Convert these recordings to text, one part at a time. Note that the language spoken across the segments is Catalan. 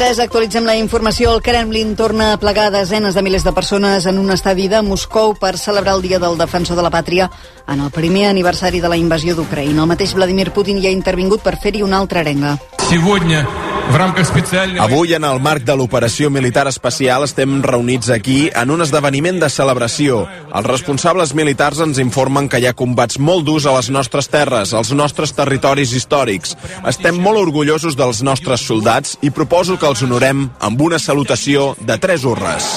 3, actualitzem la informació. El Kremlin torna a plegar desenes de milers de persones en un estadi de Moscou per celebrar el Dia del Defensor de la Pàtria en el primer aniversari de la invasió d'Ucraïna. El mateix Vladimir Putin hi ha intervingut per fer-hi una altra arenga. Avui, en el marc de l'operació militar especial, estem reunits aquí en un esdeveniment de celebració. Els responsables militars ens informen que hi ha combats molt durs a les nostres terres, als nostres territoris històrics. Estem molt orgullosos dels nostres soldats i proposo que els honorem amb una salutació de 3 urres.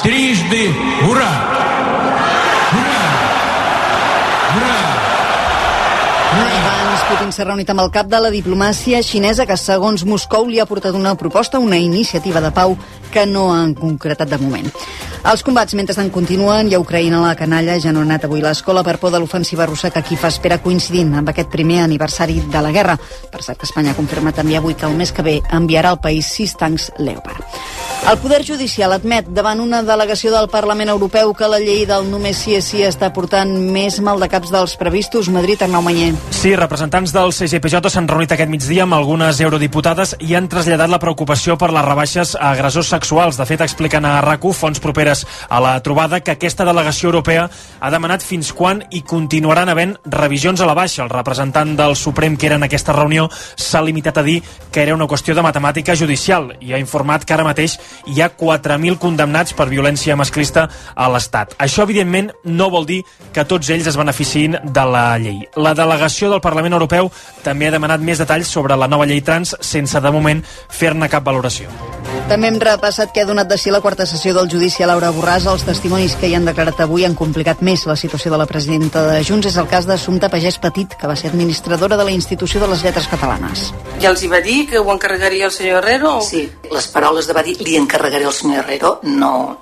Putin s'ha reunit amb el cap de la diplomàcia xinesa que, segons Moscou, li ha portat una proposta, una iniciativa de pau que no han concretat de moment. Els combats mentrestant continuen i a Ucraïna la canalla ja no ha anat avui a l'escola per por de l'ofensiva russa que Kíev espera coincidint amb aquest primer aniversari de la guerra. Per cert, que Espanya confirma també avui que el mes que ve enviarà al país 6 tancs Leopard. El Poder Judicial admet davant una delegació del Parlament Europeu que la llei del només sí és sí està portant més maldecaps dels previstos. Madrid, Arnau Manyer. Sí, representants del CGPJ s'han reunit aquest migdia amb algunes eurodiputades i han traslladat la preocupació per les rebaixes a agressors sexuals. De fet, expliquen a RAC1, fonts properes a la trobada, que aquesta delegació europea ha demanat fins quan hi continuaran havent revisions a la baixa. El representant del Suprem que era en aquesta reunió s'ha limitat a dir que era una qüestió de matemàtica judicial i ha informat que ara mateix hi ha 4.000 condemnats per violència masclista a l'Estat. Això, evidentment, no vol dir que tots ells es beneficiïn de la llei. La delegació del Parlament Europeu també ha demanat més detalls sobre la nova llei trans sense, de moment, fer-ne cap valoració. També hem repassat que ha donat de si la quarta sessió del judici a Laura Borràs. Els testimonis que hi han declarat avui han complicat més la situació de la presidenta de Junts. És el cas d'Assumpta Pagès Petit, que va ser administradora de la Institució de les Lletres Catalanes. Ja els hi va dir que ho encarregaria el senyor Herrero? Sí, les paraules de va dir li encarregaré al senyor Herrero no.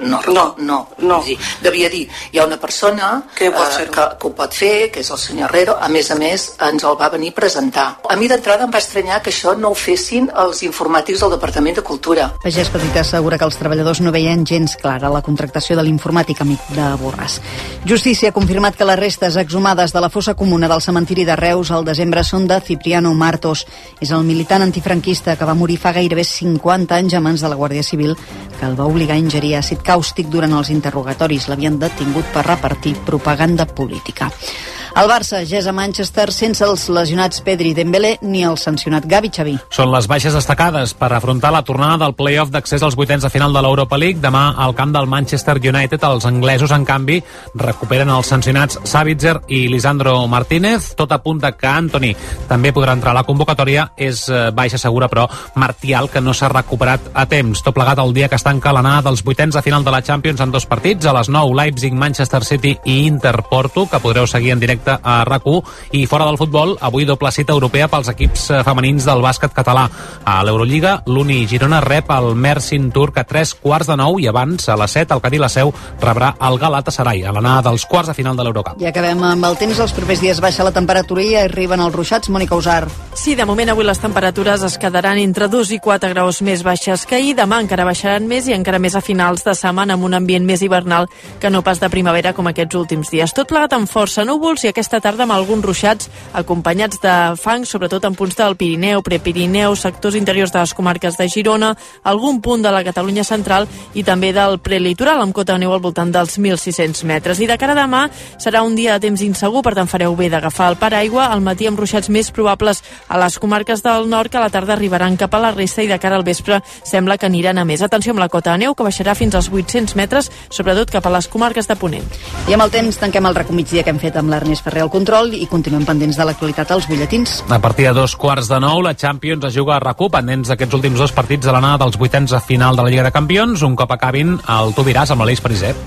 Sí, devia dir, hi ha una persona que ho pot fer, que és el senyor Herrero. A més, ens el va venir a presentar. A mi d'entrada em va estranyar que això no ho fessin els informatius del Departament de Cultura. Pagès Petit assegura que els treballadors no veien gens clara la contractació de l'informàtic amic de Borràs. Justícia ha confirmat que les restes exhumades de la fossa comuna del cementiri de Reus al desembre són de Cipriano Martos. És el militant antifranquista que va morir fa gairebé 50 anys a mans de la Guàrdia Civil, que el va obligar a ingerir àcid càustic durant els interrogatoris. L'havien detingut per repartir propaganda política. El Barça ja és a Manchester sense els lesionats Pedri, Dembélé ni el sancionat Gavi. Xavi. Són les baixes destacades per afrontar la tornada del play-off d'accés als vuitens de final de l'Europa League. Demà al camp del Manchester United. Els anglesos, en canvi, recuperen els sancionats Sabitzer i Lisandro Martínez. Tot apunta que Antony també podrà entrar a la convocatòria. És baixa segura, però Martial, que no s'ha recuperat a temps. Tot plegat el dia que es tanca l'anada dels vuitens de final de la Champions en 2 partits. A les 9, Leipzig, Manchester City i Inter Porto, que podreu seguir en directe a RAC1. I fora del futbol, avui doble cita europea pels equips femenins del bàsquet català. A l'Eurolliga, l'Uni Girona rep el Mersin Turc a 3:15 i abans, a les 7, el Cadí la Seu rebrà el Galatasaray a l'anada dels quarts de final de l'Eurocup. I acabem amb el temps. Els propers dies baixa la temperatura i arriben els ruixats. Mònica Usar. Sí, de moment avui les temperatures es quedaran entre 2 i 4 graus més baixes que ahir. Demà encara baixaran més i encara més a finals de setmana amb un ambient més hivernal que no pas de primavera com aquests últims dies. Tot plegat amb força núvols i aquesta tarda amb alguns ruixats acompanyats de fang, sobretot en punts del Pirineu, Prepirineu, sectors interiors de les comarques de Girona, algun punt de la Catalunya central i també del prelitoral amb cota de neu al voltant dels 1.600 metres. I de cara a demà serà un dia de temps insegur, per tant fareu bé d'agafar el paraigua. Al matí amb ruixats més probables a les comarques del nord, que a la tarda arribaran cap a la resta i de cara al vespre sembla que aniran a més. Atenció amb la cota de neu, que baixarà fins als 800 metres, sobretot cap a les comarques de Ponent. I amb el temps tanquem el RAC1 migdia que hem fet amb l'Ernest Ferrer al control i continuem pendents de l'actualitat als butlletins. A partir de 2:15, la Champions es juga a RAC1, pendents d'aquests últims 2 partits de l'anada dels vuitens a final de la Lliga de Campions. Un cop acabin, el tu diràs amb l'Aleix Pariser.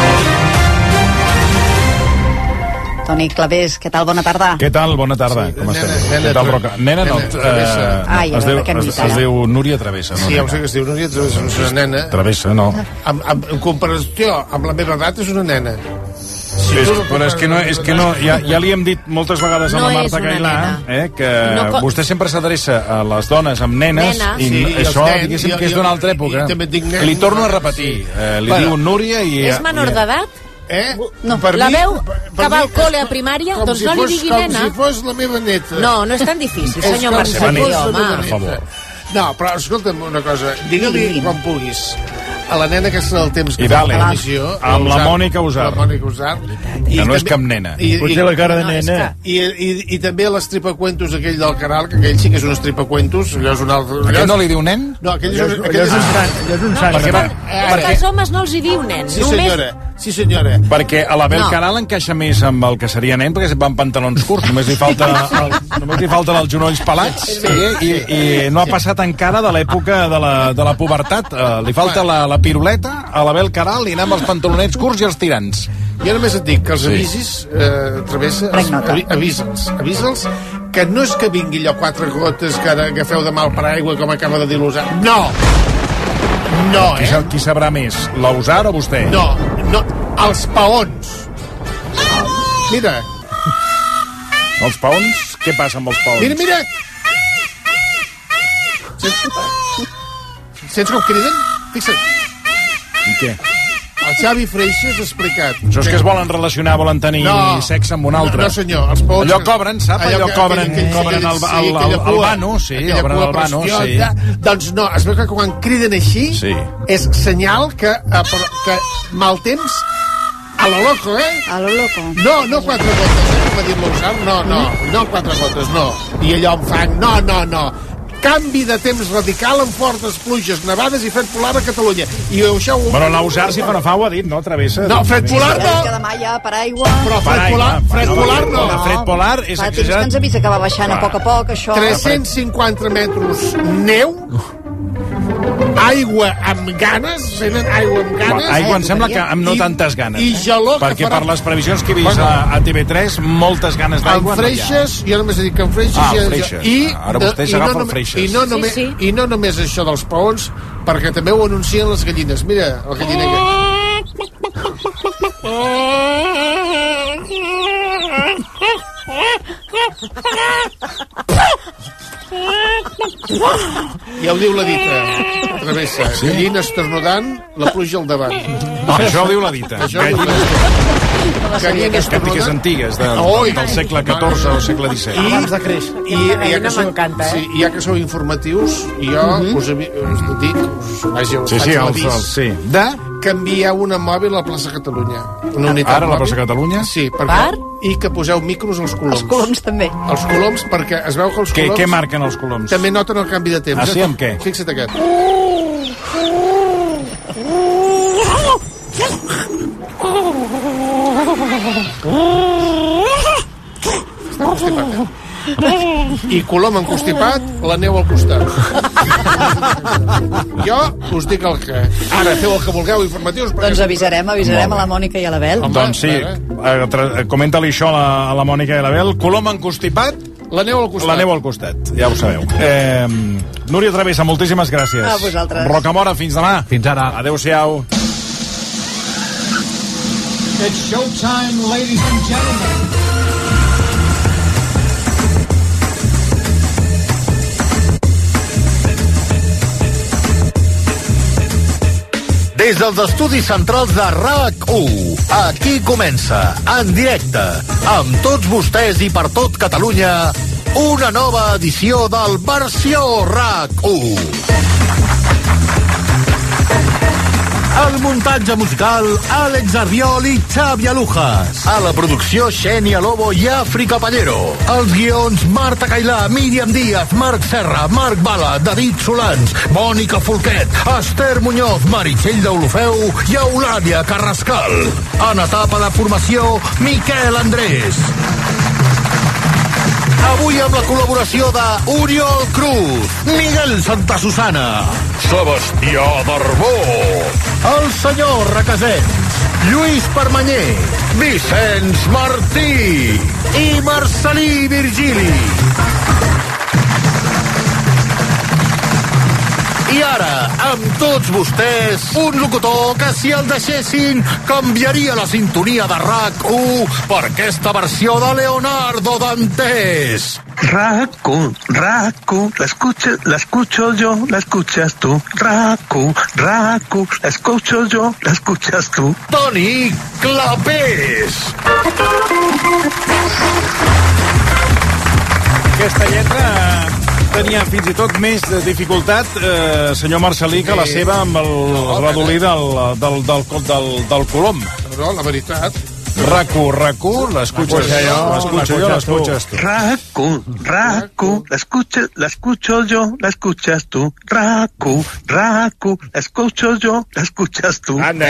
Toni Clavés, què tal? Bona tarda. Què tal? Bona tarda. Com estem? Què tal, Roca? Nena no. Es diu Núria Travessa. Sí, ja ho sé que es diu Núria Travessa, no és una nena. Travessa, no. En comparació amb la meva edat és una nena. Sí, però és que no, ja li hem dit moltes vegades a la Marta Gailà que vostè sempre s'adreça a les dones amb nenes i això diguéssim que és d'una altra època. Li torno a repetir, li diu Núria i... És menor d'edat? No, la veu que va al col·le a primària, doncs no li digui nena. Com si fos la meva neta. No és tan difícil, senyor Marcelí, home. Per favor. No, però escolta'm una cosa. Digue-li quan puguis a la nena aquesta del temps que fa la televisió. Amb la Mònica Usart. La Mònica Usart. Que no és cap nena. Potser la cara de nena. I també l'estripacuentos aquell del Caral, que aquell sí que és un estripacuentos. Allò és un altre... Aquell no li diu nen? No, aquell és un sant. És un sant. Perquè als homes no els hi diu nen. Sí, senyora. Perquè a l'Abel Caral encaixa més amb el que seria nen, perquè va amb pantalons curts, només li falten els genolls pelats, i no ha passat encara de l'època de la pubertat. Li falta la piruleta a l'Abel Caral i anem amb els pantalonets curts i els tirants. Jo només et dic que els avisis, Travessa, avisa'ls que no és que vingui allò 4 gotes que ara agafeu de mal paraigua com acaba de dir l'Usar. No, Qui sabrà més, l'Usar o vostè? No, els paons. Mira. Els paons? Què passa amb els paons? Mira. Sents com criden? Fixa't. I què? El Xavi Freixas ha explicat. Això és que es volen relacionar, volen tenir sexe amb un altre. No, senyor. Els paons... Allò cobren, sap? Allò cobren el vano, sí, obren el vano, sí. Doncs no, es veu que quan criden així és senyal que mal temps a lo loco, A lo loco. No 4 gotes, com ha dit l'Usar, no 4 gotes, no. I allò amb fang, no. Canvi de temps radical amb fortes pluges, nevades i fred polar a Catalunya. I això... Bueno, l'Usar si fa no fa ho ha dit, no, Travessa? No, fred polar no! Que demà hi ha paraigua. Però fred polar no. Fred polar és exagerat. Fa temps que ens avisa que va baixant a poc, això. 350 metres neu, aigua amb ganes, venen aigua amb ganes. Aigua em sembla que amb no tantes ganes. I gelor que perquè per les previsions que he vist a TV3, moltes ganes d'aigua no hi ha. Amb Freixas, jo només he dit que amb Freixas... Freixas. Ara vostè s'agafa amb Freixas. I no només això dels paons, perquè també ho anuncien les gallines. Mira, la gallina ja ho diu la dita, Travessa. Gallina esternudant, la pluja al davant. Això ho diu la dita. Gallines tècniques antigues del segle XIV o segle XVII. Abans de creix. I ja que sou informatius, jo us dic, de canviar una mòbil a la plaça Catalunya. Ara a la plaça Catalunya? Sí, i que poseu micros als coloms. Els coloms també. Els coloms, perquè es veu que els coloms... Què marquen els coloms? També noten el canvi de temps. Ah, sí, amb què? Fixa't aquest. Està constipat, I colom encostipat, la neu al costat. Jo us dic el que... Ara feu el que vulgueu, informatius... Doncs avisarem a la Mònica i a l'Abel. Doncs sí, comenta-li això a la Mònica i a l'Abel. Colom encostipat, la neu al costat. La neu al costat, ja ho sabeu. Núria Travessa, moltíssimes gràcies. A vosaltres. Rocamora, fins demà. Fins ara. Adéu-siau. It's showtime, ladies and gentlemen. Des dels estudis centrals de RAC1, aquí comença, en directe, amb tots vostès i per tot Catalunya, una nova edició del Versió RAC1. El muntatge musical, Àlex Arbiol i Xavi Alujas. A la producció, Xènia Lobo i Àfrica Pallero. Els guions, Marta Cailà, Míriam Díaz, Marc Serra, Marc Bala, David Solans, Mònica Folquet, Esther Muñoz, Meritxell d'Olofeu i Eulàlia Carrascal. En etapa de formació, Miquel Andrés. Avui amb la col·laboració de Oriol Cruz, Miguel Santa Susana, Sebastià Darbó, el senyor Requesens, Lluís Permanyer, Vicenç Martí i Marcelí Virgili. I ara, amb tots vostès, un locutor que si el deixessin canviaria la sintonia de RAC1 per aquesta versió de Leonardo Dantes. RAC1, la escucho yo, la escuchas tú. RAC1, la escucho yo, la escuchas tú. Toni Clapés. Aquesta lletra tenia fins i tot més dificultat, senyor Marcelí, que la seva amb el redolí del Colom. No, la veritat. Raku, l'escucho yo, l'escuchas tu. Raku, la escucho yo, la escuchas tú. Raku, la escucho yo, la escuchas tú. Grande,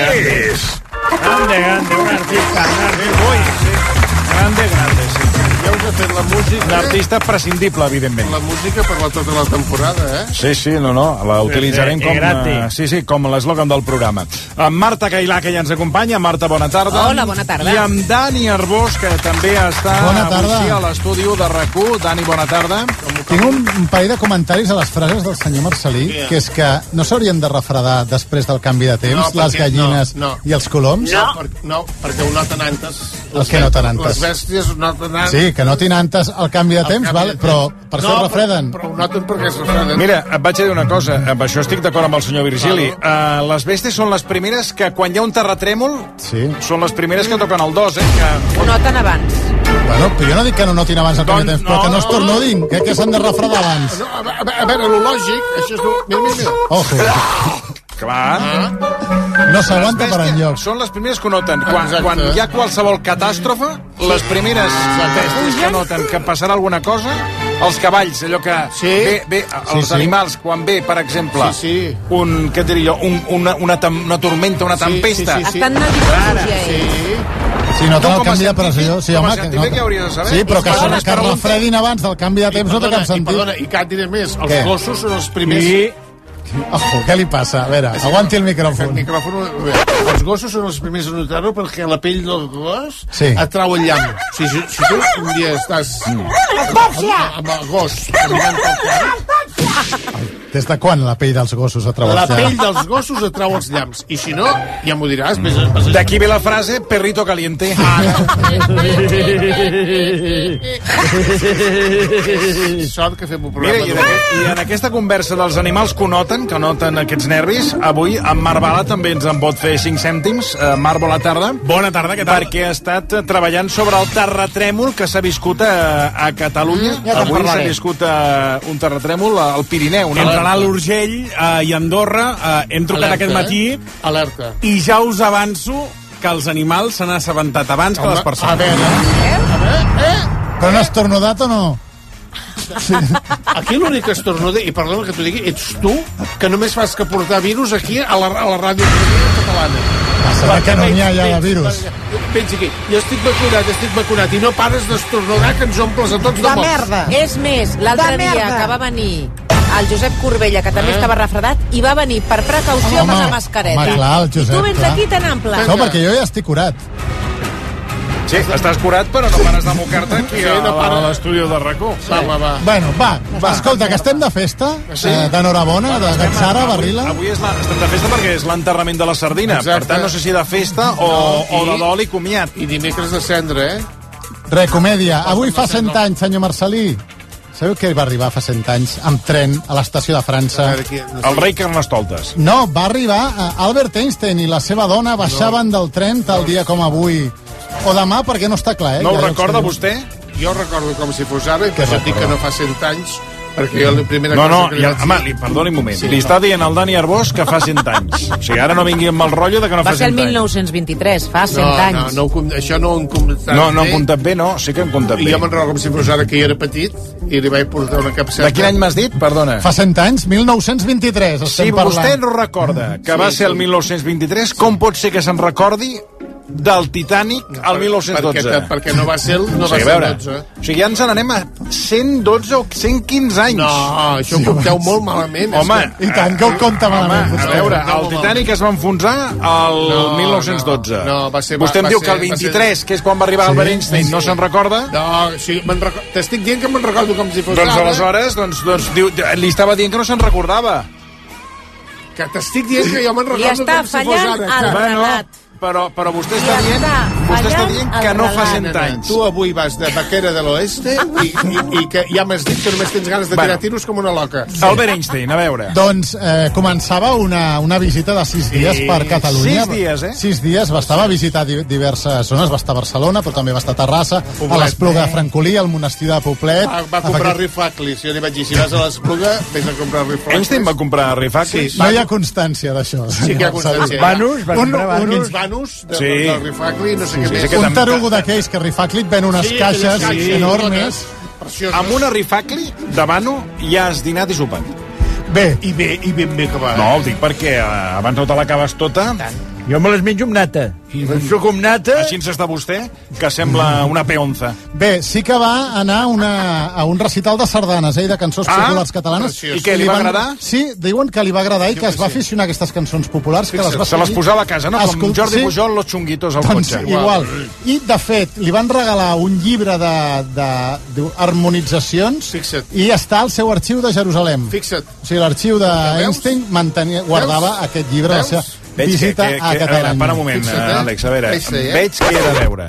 un artista, grande, sí. Ja us he fet la música... Un artista prescindible, evidentment. La música per tota la temporada, Sí, no, la utilitzarem com l'eslògan del programa. Amb Marta Cailà, que ja ens acompanya. Marta, bona tarda. Hola, bona tarda. I amb Dani Arbós, que també està avui a l'estudi de RAC1. Dani, bona tarda. Tinc un parell de comentaris a les frases del senyor Marcelí, que és que no s'haurien de refredar després del canvi de temps, les gallines i els coloms? No, perquè ho noten antes. El que noten antes? Les bèsties ho noten antes. Sí, que notin antes el canvi de temps, però per això es refreden. Però ho noten perquè es refreden. Mira, et vaig a dir una cosa, amb això estic d'acord amb el senyor Virgili. Les bèsties són les primeres que, quan hi ha un terratrèmol, són les primeres que toquen el dos, Ho noten abans. Bueno, però jo no dic que no notin abans el canvi de temps, però que no es tornudin, que s'han de refredar abans. A veure, lo lògic, això és... Mira. Ojo. Clar. No s'aguanta per enlloc. Són les primeres que noten. Quan hi ha qualsevol catàstrofe, les primeres bèsties que noten que passarà alguna cosa, els cavalls, allò que els animals, quan ve, per exemple, què et diria jo, una tormenta, una tempesta. Estan nerviosos ja ells. Si noten el canvi de pressió, sí, home, sí, però que es refredin abans del canvi de temps no té cap sentit. Perdona, i que et diré més, els gossos són els primers... Ojo, què li passa? A veure, aguanti el micròfon. Els gossos són els primers a notar-ho perquè la pell del gos atrau el llamp. Si tu un dia estàs amb el gos caminant pel carrer... Des de quan la pell dels gossos atrau els llamps? La pell dels gossos atrau els llamps. I si no, ja m'ho diràs. D'aquí ve la frase, perrito caliente. Sort que fem un programa. Mira, i en aquesta conversa dels animals que noten aquests nervis, avui en Marc Bala també ens en pot fer 5 cèntims. Marc, bona tarda. Bona tarda, què tal? Perquè ha estat treballant sobre el terratrèmol que s'ha viscut a Catalunya. Avui s'ha viscut un terratrèmol al Pirineu. Entre l'Alt Urgell i Andorra hem trucat aquest matí. Alerta. I ja us avanço que els animals s'han assabentat abans que les persones. A veure. Però no has tornudat o no? Sí. Aquí l'únic que estornuda, i perdona que t'ho digui, ets tu, que només fas que portar virus aquí a la ràdio catalana. Serà que no n'hi ha ja de virus. Pensi aquí, jo estic vacunat, i no pares d'estornudar, que ens omples a tots de merda. És més, l'altre dia que va venir el Josep Corbella, que també estava refredat, i va venir per precaució amb la mascareta. Home, clar, el Josep, I tu vens aquí tan ample. No, perquè jo ja estic curat. Sí, estàs curat, però no pares de mocar-te aquí a l'estudi de RAC1. Bueno, va, escolta, que estem de festa, d'enhorabona, de Gatzara, Barrila. Avui estem de festa perquè és l'enterrament de la sardina. Per tant, no sé si de festa o de dol i comiat. I dimecres de cendra, Recomèdia. Avui fa 100 anys, senyor Marcelí. Sabeu que va arribar fa 100 anys amb tren a l'estació de França? El rei Carnestoltes. No, va arribar Albert Einstein i la seva dona baixaven del tren tal dia com avui. O demà, perquè no està clar, No ho recorda vostè? Jo recordo com si fos ara, i per això dic que no fa 100 anys, perquè jo la primera cosa que li vaig dir... Home, perdoni un moment. Li està dient al Dani Arbós que fa 100 anys. O sigui, ara no vingui amb el rotllo de que no fa 100 anys. Va ser el 1923, fa 100 anys. Això no ho hem comptat bé. No hem comptat bé, no. Sí que hem comptat bé. I jo me'n recordo com si fos ara que jo era petit i li vaig portar una capseta. De quin any m'has dit? Perdona. Fa 100 anys, 1923, estem parlant. Si vostè no recorda que va ser el 1923, com pot ser que se'n recordi del Titanic al 1912? Perquè no va ser el 12. O sigui, ja ens n'anem a 112 o 115 anys. No, això ho compteu molt malament. Home, i tant que ho compta malament. A veure, el Titanic es va enfonsar al 1912. Vostè em diu que el 23, que és quan va arribar Albert Einstein, no se'n recorda? No, sí, t'estic dient que me'n recordo com si fos ara. Doncs aleshores, li estava dient que no se'n recordava. Que t'estic dient que jo me'n recordo com si fos ara. Li està fallant el relat. Però vostè està dient que no fa 100 anys. Tu avui vas de vaquera de l'oeste i que ja m'has dit que només tens ganes de tirar tiros com una loca. Albert Einstein, a veure. Doncs començava una visita de 6 dies per Catalunya. 6 dies, 6 dies, va visitar diverses zones, va estar a Barcelona, però també va estar a Terrassa, a l'Espluga de Francolí, al monestir de Poblet. Va comprar rifaclis, jo li vaig dir, si vas a l'Espluga, vés a comprar rifaclis. Einstein va comprar rifaclis? No hi ha constància d'això. Sí que hi ha constància. Vanus, uns vanus de rifacli, no sé què més. Un tarugo d'aquells que rifacli et ven unes caixes enormes. Amb una rifacli de vano ja has dinat i sopat. Bé. I ben bé que va. No, ho dic perquè abans no te l'acabes tota. Jo me les menjo amb nata. I penso com nata... Així ens està vostè, que sembla una peonza. Bé, sí que va anar a un recital de sardanes, de cançons populars catalanes. I què, li va agradar? Sí, diuen que li va agradar i que es va aficionar a aquestes cançons populars. Se les posava a casa, no? Com Jordi Pujol, Los Chunguitos al cotxe. Igual. I, de fet, li van regalar un llibre d'harmonitzacions i està al seu arxiu de Jerusalem. Fixa't. O sigui, l'arxiu d'Einstein guardava aquest llibre, la seva visita a Catalunya. Para un moment, Àlex, a veure, veig que he de veure.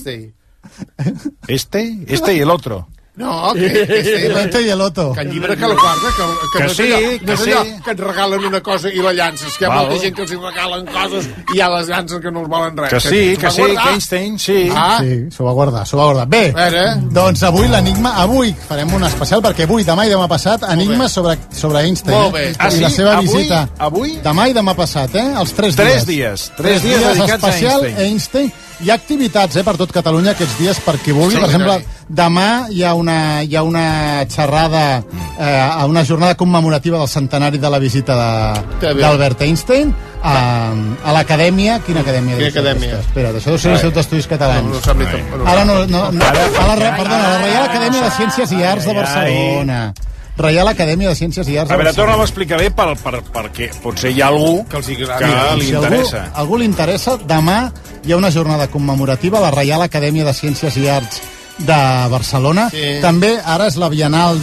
Este i el otro. No, este i el otro. Que el llibre que la guarda, que no és allò que et regalen una cosa i la llances, que hi ha molta gent que els regalen coses i ja les llancen que no els volen res. Que Einstein, sí. Sí, s'ho va guardar. Bé, doncs avui l'enigma, avui farem un especial, perquè avui, demà i demà passat, enigma sobre Einstein. Molt bé. I la seva visita. Avui? Demà i demà passat, els 3 dies. 3 dies dedicats a Einstein. Hi ha activitats per tot Catalunya aquests dies per qui vulgui. Per exemple, demà hi ha una xerrada, una jornada commemorativa del centenari de la visita d'Albert Einstein a l'acadèmia. Quina acadèmia? Quina acadèmia? Espera, això deu ser l'Institut d'Estudis Catalans. Ara no. Perdona, la Reial Acadèmia de Ciències i Arts de Barcelona. Reial Acadèmia de Ciències i Arts de Barcelona. A veure, torna-m'ho a explicar bé perquè potser hi ha algú que li interessa. Si algú li interessa, demà hi ha una jornada commemorativa a la Reial Acadèmia de Ciències i Arts de Barcelona. També ara és la Bienal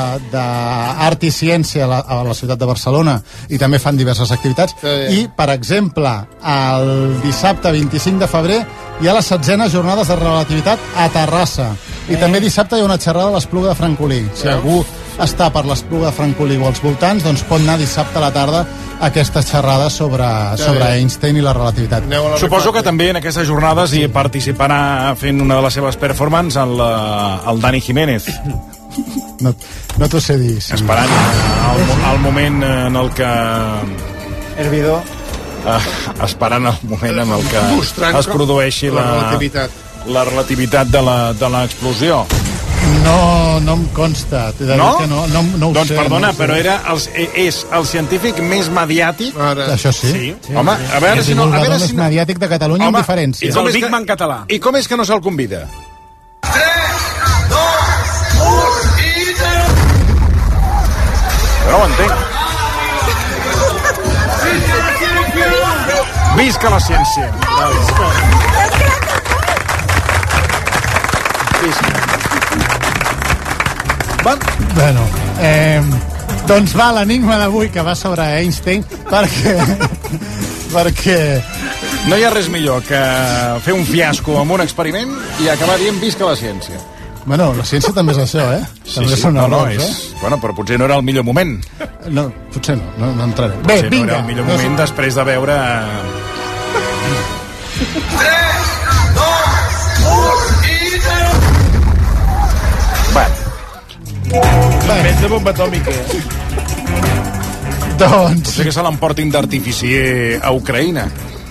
d'Art i Ciència a la ciutat de Barcelona i també fan diverses activitats. I, per exemple, el dissabte 25 de febrer hi ha les 16enes jornades de relativitat a Terrassa. I també dissabte hi ha una xerrada a l'Espluga de Francolí. Si algú està per l'Espluga de Francolí o als voltants, doncs pot anar dissabte a la tarda a aquesta xerrada sobre Einstein i la relativitat. Suposo que també en aquestes jornades hi participarà fent una de les seves performances el Dani Jiménez. No t'ho sé dir. Esperant el moment en el que... Hervidor. Esperant el moment en el que es produeixi la relativitat de l'explosió. No em consta. No? Que no ho doncs sé. Perdona, però és el científic més mediàtic. Això sí. Home, a veure si no... més mediàtic de Catalunya amb diferència. És el Big Man català. I com és que no se'l convida? 3, 2, 1 i 0. No ho entenc. Visca la ciència. Visca. Bueno, doncs va l'enigma d'avui que va sobre Einstein perquè no hi ha res millor que fer un fiasco amb un experiment i acabar dient visca la ciència. Bueno, la ciència també és això, també són errors, Bueno, però potser no era el millor moment. No, potser no entraré. Bé, vinga. No era el millor moment després de veure... 3, 2, 1 i 0. Vens de bomba atòmica. Doncs... Potser que se l'emportin d'artificier a Ucraïna.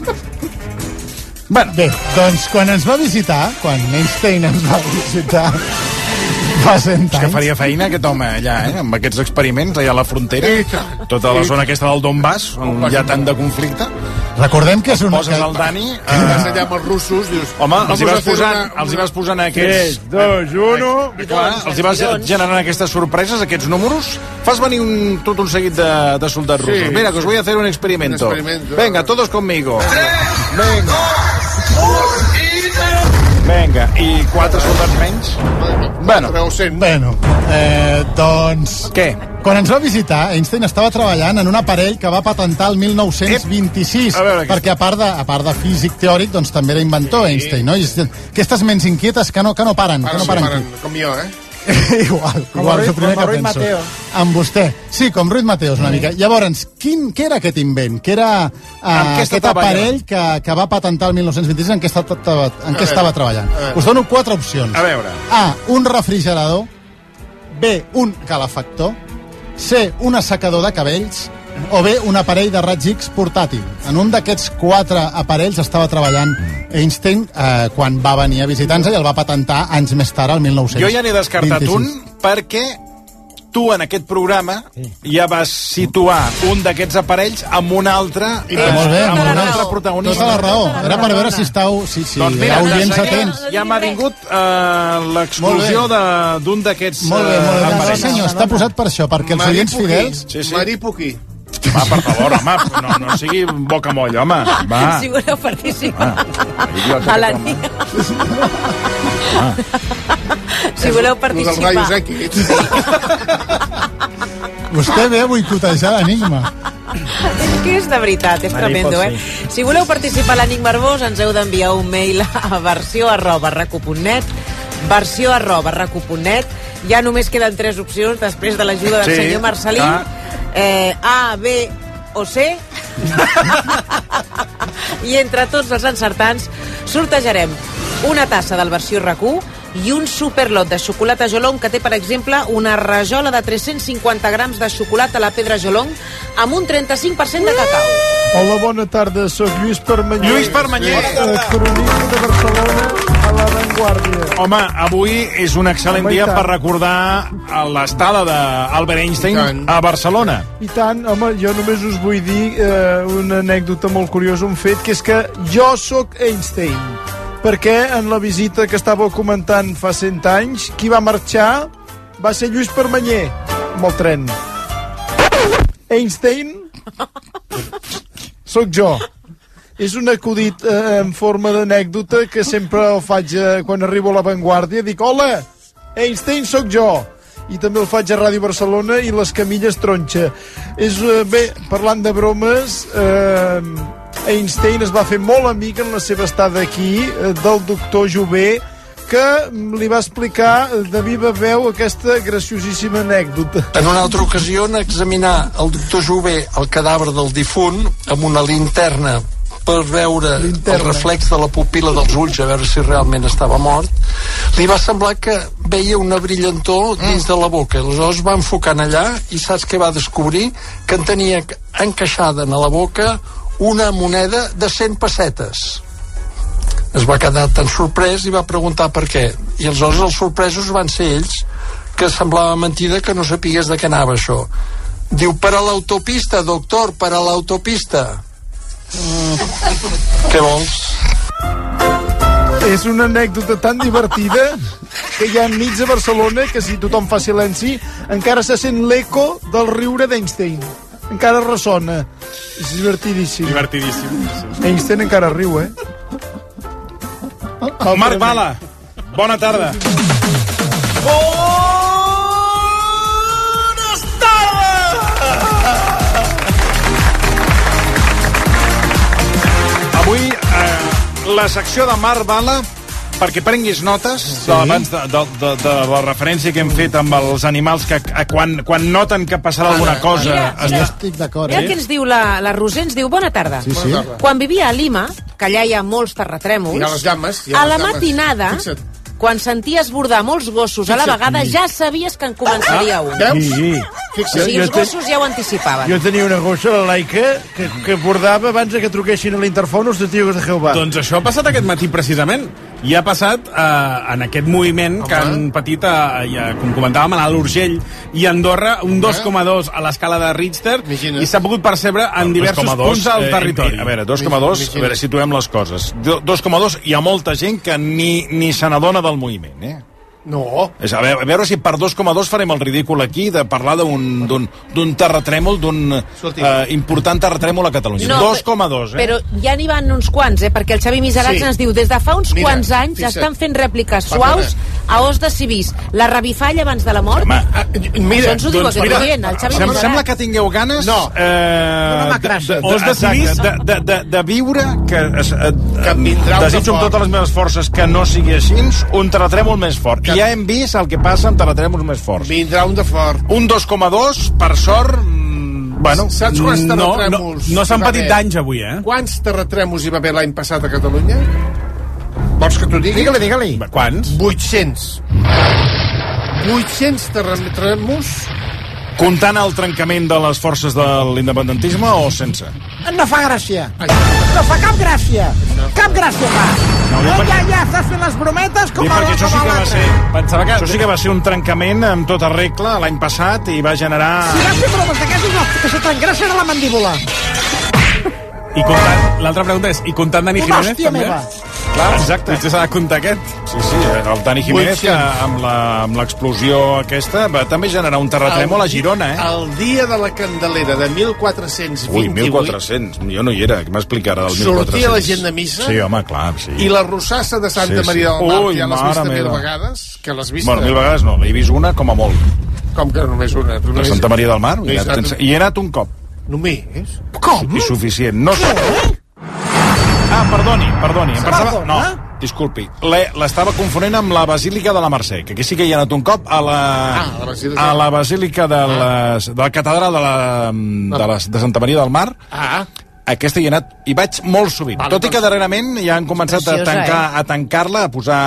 Bé, doncs quan ens va visitar, quan Einstein ens va visitar fa 100 anys... És que faria feina aquest home allà, amb aquests experiments allà a la frontera, tota la zona aquesta del Donbass, on hi ha tant de conflicte. Recordem que és una... Poses el Dani... Vas allà amb els russos, dius... Home, els hi vas posant aquests... 3, 2, 1... Els hi vas generant aquestes sorpreses, aquests números. Fas venir tot un seguit de soldats russos. Mira, que us voy a hacer un experimento. Venga, todos conmigo. 3, 2, 1 i 0. Vinga, i 4 soldats menys? Bueno, doncs... Què? Quan ens va visitar, Einstein estava treballant en un aparell que va patentar el 1926, perquè a part de físic teòric, doncs també era inventor, Einstein, no? I aquestes ments inquietes que no paren. Com jo, Igual, és el primer que penso. Amb vostè. Sí, com Ruiz Mateos, una mica. Llavors, què era aquest invent? Què era aquest aparell que va patentar el 1926 en què estava treballant? Us dono 4 opcions. A veure. A, un refrigerador. B, un calefactor. C, un assecador de cabells. O bé un aparell de raigs X portàtil. En un d'aquests 4 aparells estava treballant Einstein quan va venir a visitar-nos i el va patentar anys més tard, el 1926. Jo ja n'he descartat un perquè tu en aquest programa ja vas situar un d'aquests aparells amb un altre protagonista. Tota la raó. Era per veure si estàu... Doncs mira, ja m'ha vingut l'exclusió d'un d'aquests aparells. Sí, senyor, està posat per això, perquè els oients fidels... Marí Puquí. Va, per favor, home, no sigui bocamoll, home. Va. Si voleu participar a la nit. Si voleu participar. Vostè ve a boicotejar l'enigma. És que és de veritat, és tremendo, Si voleu participar a l'Enigma Arbós, ens heu d'enviar un mail a versió@racu.net, versió@racu.net. Ja només queden 3 opcions després de l'ajuda del senyor Marcelí. A, B o C. I entre tots els encertants sortejarem una tassa del Versió RAC1 i un superlot de xocolata Jolong que té, per exemple, una rajola de 350 grams de xocolata a la pedra Jolong amb un 35% de cacau. Hola, bona tarda, soc Lluís Permanyer. Lluís Permanyer. Cronista de Barcelona a La Vanguardia. Home, avui és un excel·lent dia per recordar l'estada d'Albert Einstein a Barcelona. I tant, home, jo només us vull dir una anècdota molt curiosa, un fet, que és que jo sóc Einstein. Perquè en la visita que estàveu comentant fa 100 anys, qui va marxar va ser Lluís Permanyer, amb el tren. Einstein sóc jo. És un acudit en forma d'anècdota que sempre el faig quan arribo a La Vanguardia. Dic, hola, Einstein sóc jo. I també el faig a Ràdio Barcelona i les Camilles Tronxa. Bé, parlant de bromes... Einstein es va fer molt amic en la seva estada aquí del doctor Jover, que li va explicar de viva veu aquesta graciosíssima anècdota. En una altra ocasió, en examinar el doctor Jover el cadàver del difunt amb una linterna per veure el reflex de la pupil·la dels ulls, a veure si realment estava mort, li va semblar que veia una brillantor dins de la boca. Aleshores va enfocant allà i saps què va descobrir? Que en tenia encaixada a la boca una moneda de 100 pessetes. Es va quedar tan sorprès i va preguntar per què. I aleshores els sorpresos van ser ells, que semblava mentida que no sapigués de què anava això. Diu, per a l'autopista, doctor, per a l'autopista. Què vols? És una anècdota tan divertida que hi ha nits a Barcelona que si tothom fa silenci encara se sent l'eco del riure d'Einstein. Encara ressona. És divertidíssim. Einstein encara riu, Marc Bala, bona tarda. Bones tardes! Avui, la secció de Marc Bala, perquè prenguis notes abans de la referència que hem fet amb els animals que quan noten que passarà alguna cosa... Jo estic d'acord. Mira què ens diu la Roser, ens diu, bona tarda. Quan vivia a Lima, que allà hi ha molts terratrèmols, a la matinada, quan senties bordar molts gossos a la vegada, ja sabies que en començaria un. O sigui, els gossos ja ho anticipaven. Jo tenia una gossa, la Laika, que bordava abans que truquessin a l'interfon els testigos de Jehovà. Doncs això ha passat aquest matí precisament. I ha passat en aquest moviment que han patit, com comentàvem, a l'Urgell i a Andorra, un 2,2 a l'escala de Richter, i s'ha pogut percebre en diversos punts del territori. A veure, 2,2, a veure, situem les coses. 2,2, hi ha molta gent que ni se n'adona del moviment, No. És a veure si per 2,2 farem el ridícul aquí de parlar d'un terratrèmol, d'un important terratrèmol a Catalunya. No, 2,2, Però ja n'hi van uns quants, perquè el Xavi Miserats ens diu des de fa uns quants anys estan fent rèpliques suaus a Os de Civís. La revifalla abans de la mort? Això ens ho diu aquest oient, el Xavi Miserats. Em sembla que tingueu ganes Os de Civís de viure, que desitjo amb totes les meves forces que no sigui així, un terratrèmol més fort. I ja hem vist el que passa amb terratrèmols més forts. Vindrà un de fort. Un 2,2, per sort, bueno... Saps quants terratrèmols? No s'han patit danys avui, Quants terratrèmols hi va haver l'any passat a Catalunya? Vols que t'ho digui? Digue-li. Quants? 800. 800 terratrèmols... Comptant el trencament de les forces de l'independentisme o sense? No fa gràcia. No fa cap gràcia. Cap gràcia fa. Ja estàs fent les brometes com a això sí que va ser... Pensava que això sí que va ser un trencament amb tota regla l'any passat i va generar... Si vas fer bromes d'aquestes, que se t'engrassa la mandíbula. I comptant... L'altra pregunta és, i comptant Dani Jiménez, també? Meva. Clar, exacte. Potser s'ha de comptar aquest. Sí, el Dani Jiménez, que amb l'explosió aquesta, va també generar un terratrèmol a Girona, El dia de la Candelera de 1428... Ui, 1400, jo no hi era, què m'explica ara del 1400? Sortia la gent de missa... Sí, home, clar, sí. I la rossassa de Santa Maria del Mar, ja l'has vist 1000 vegades? Que l'has vist? Bueno, 1000 vegades no, l'he vist una com a molt. Com que només una? La Santa Maria del Mar, hi he anat un cop. Només? Com? I suficient. No sé. Perdoni. Em pensava... No, disculpi. L'estava confonent amb la Basílica de la Mercè, que aquí sí que hi ha anat un cop a la Basílica de la Catedral de Santa Maria del Mar. Aquesta hi he anat, hi vaig molt sovint. Tot i que darrerament ja han començat a tancar-la,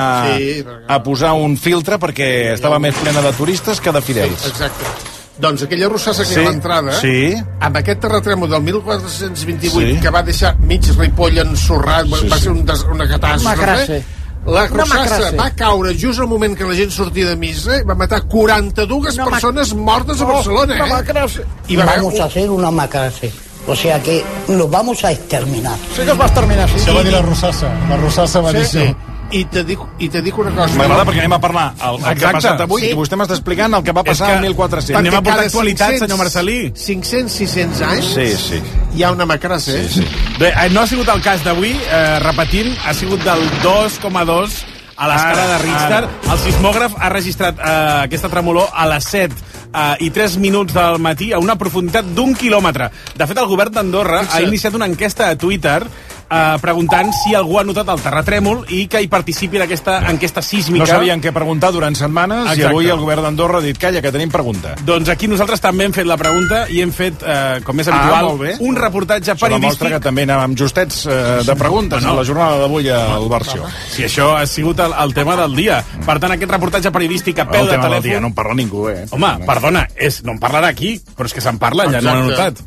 a posar un filtre perquè estava més plena de turistes que de fidels. Exacte. Doncs aquella rossassa que hi ha a l'entrada, amb aquest terratrèmol del 1428, que va deixar mig Ripoll ensorrat, va ser una catàstrofe, la rossassa va caure just al moment que la gent sortia de missa i va matar 42 persones mortes a Barcelona. Y vamos a hacer una macrase. O sea que los vamos a exterminar. Sí que os va a exterminar, sí. Això va dir la rossassa va dir això. I te dic una cosa. M'agrada perquè anem a parlar el que ha passat avui i vostè m'està explicant el que va passar el 1400. Anem a portar actualitat, senyor Marcelí. 500-600 anys hi ha una macrassa. Bé, no ha sigut el cas d'avui, repetint, ha sigut del 2,2 a l'escala de Richter. El sismògraf ha registrat aquesta tremolor a les 7 i 3 minuts del matí a una profunditat d'1 quilòmetre. De fet, el govern d'Andorra ha iniciat una enquesta a Twitter preguntant si algú ha notat el terratrèmol i que hi participi en aquesta enquesta sísmica. No sabien què preguntar durant setmanes. Exacte. I avui el govern d'Andorra ha dit, calla, que tenim pregunta. Doncs aquí nosaltres també hem fet la pregunta i hem fet, com és habitual, un reportatge periodístic. Això demostra que també anàvem justets de preguntes a la jornada d'avui al Versió. Sí, això ha sigut el tema del dia. Per tant, aquest reportatge periodístic a peu de telèfon... Dia, no en parla ningú, Home, perdona, no en parlarà aquí, però és que se'n parla, ja no ho he notat.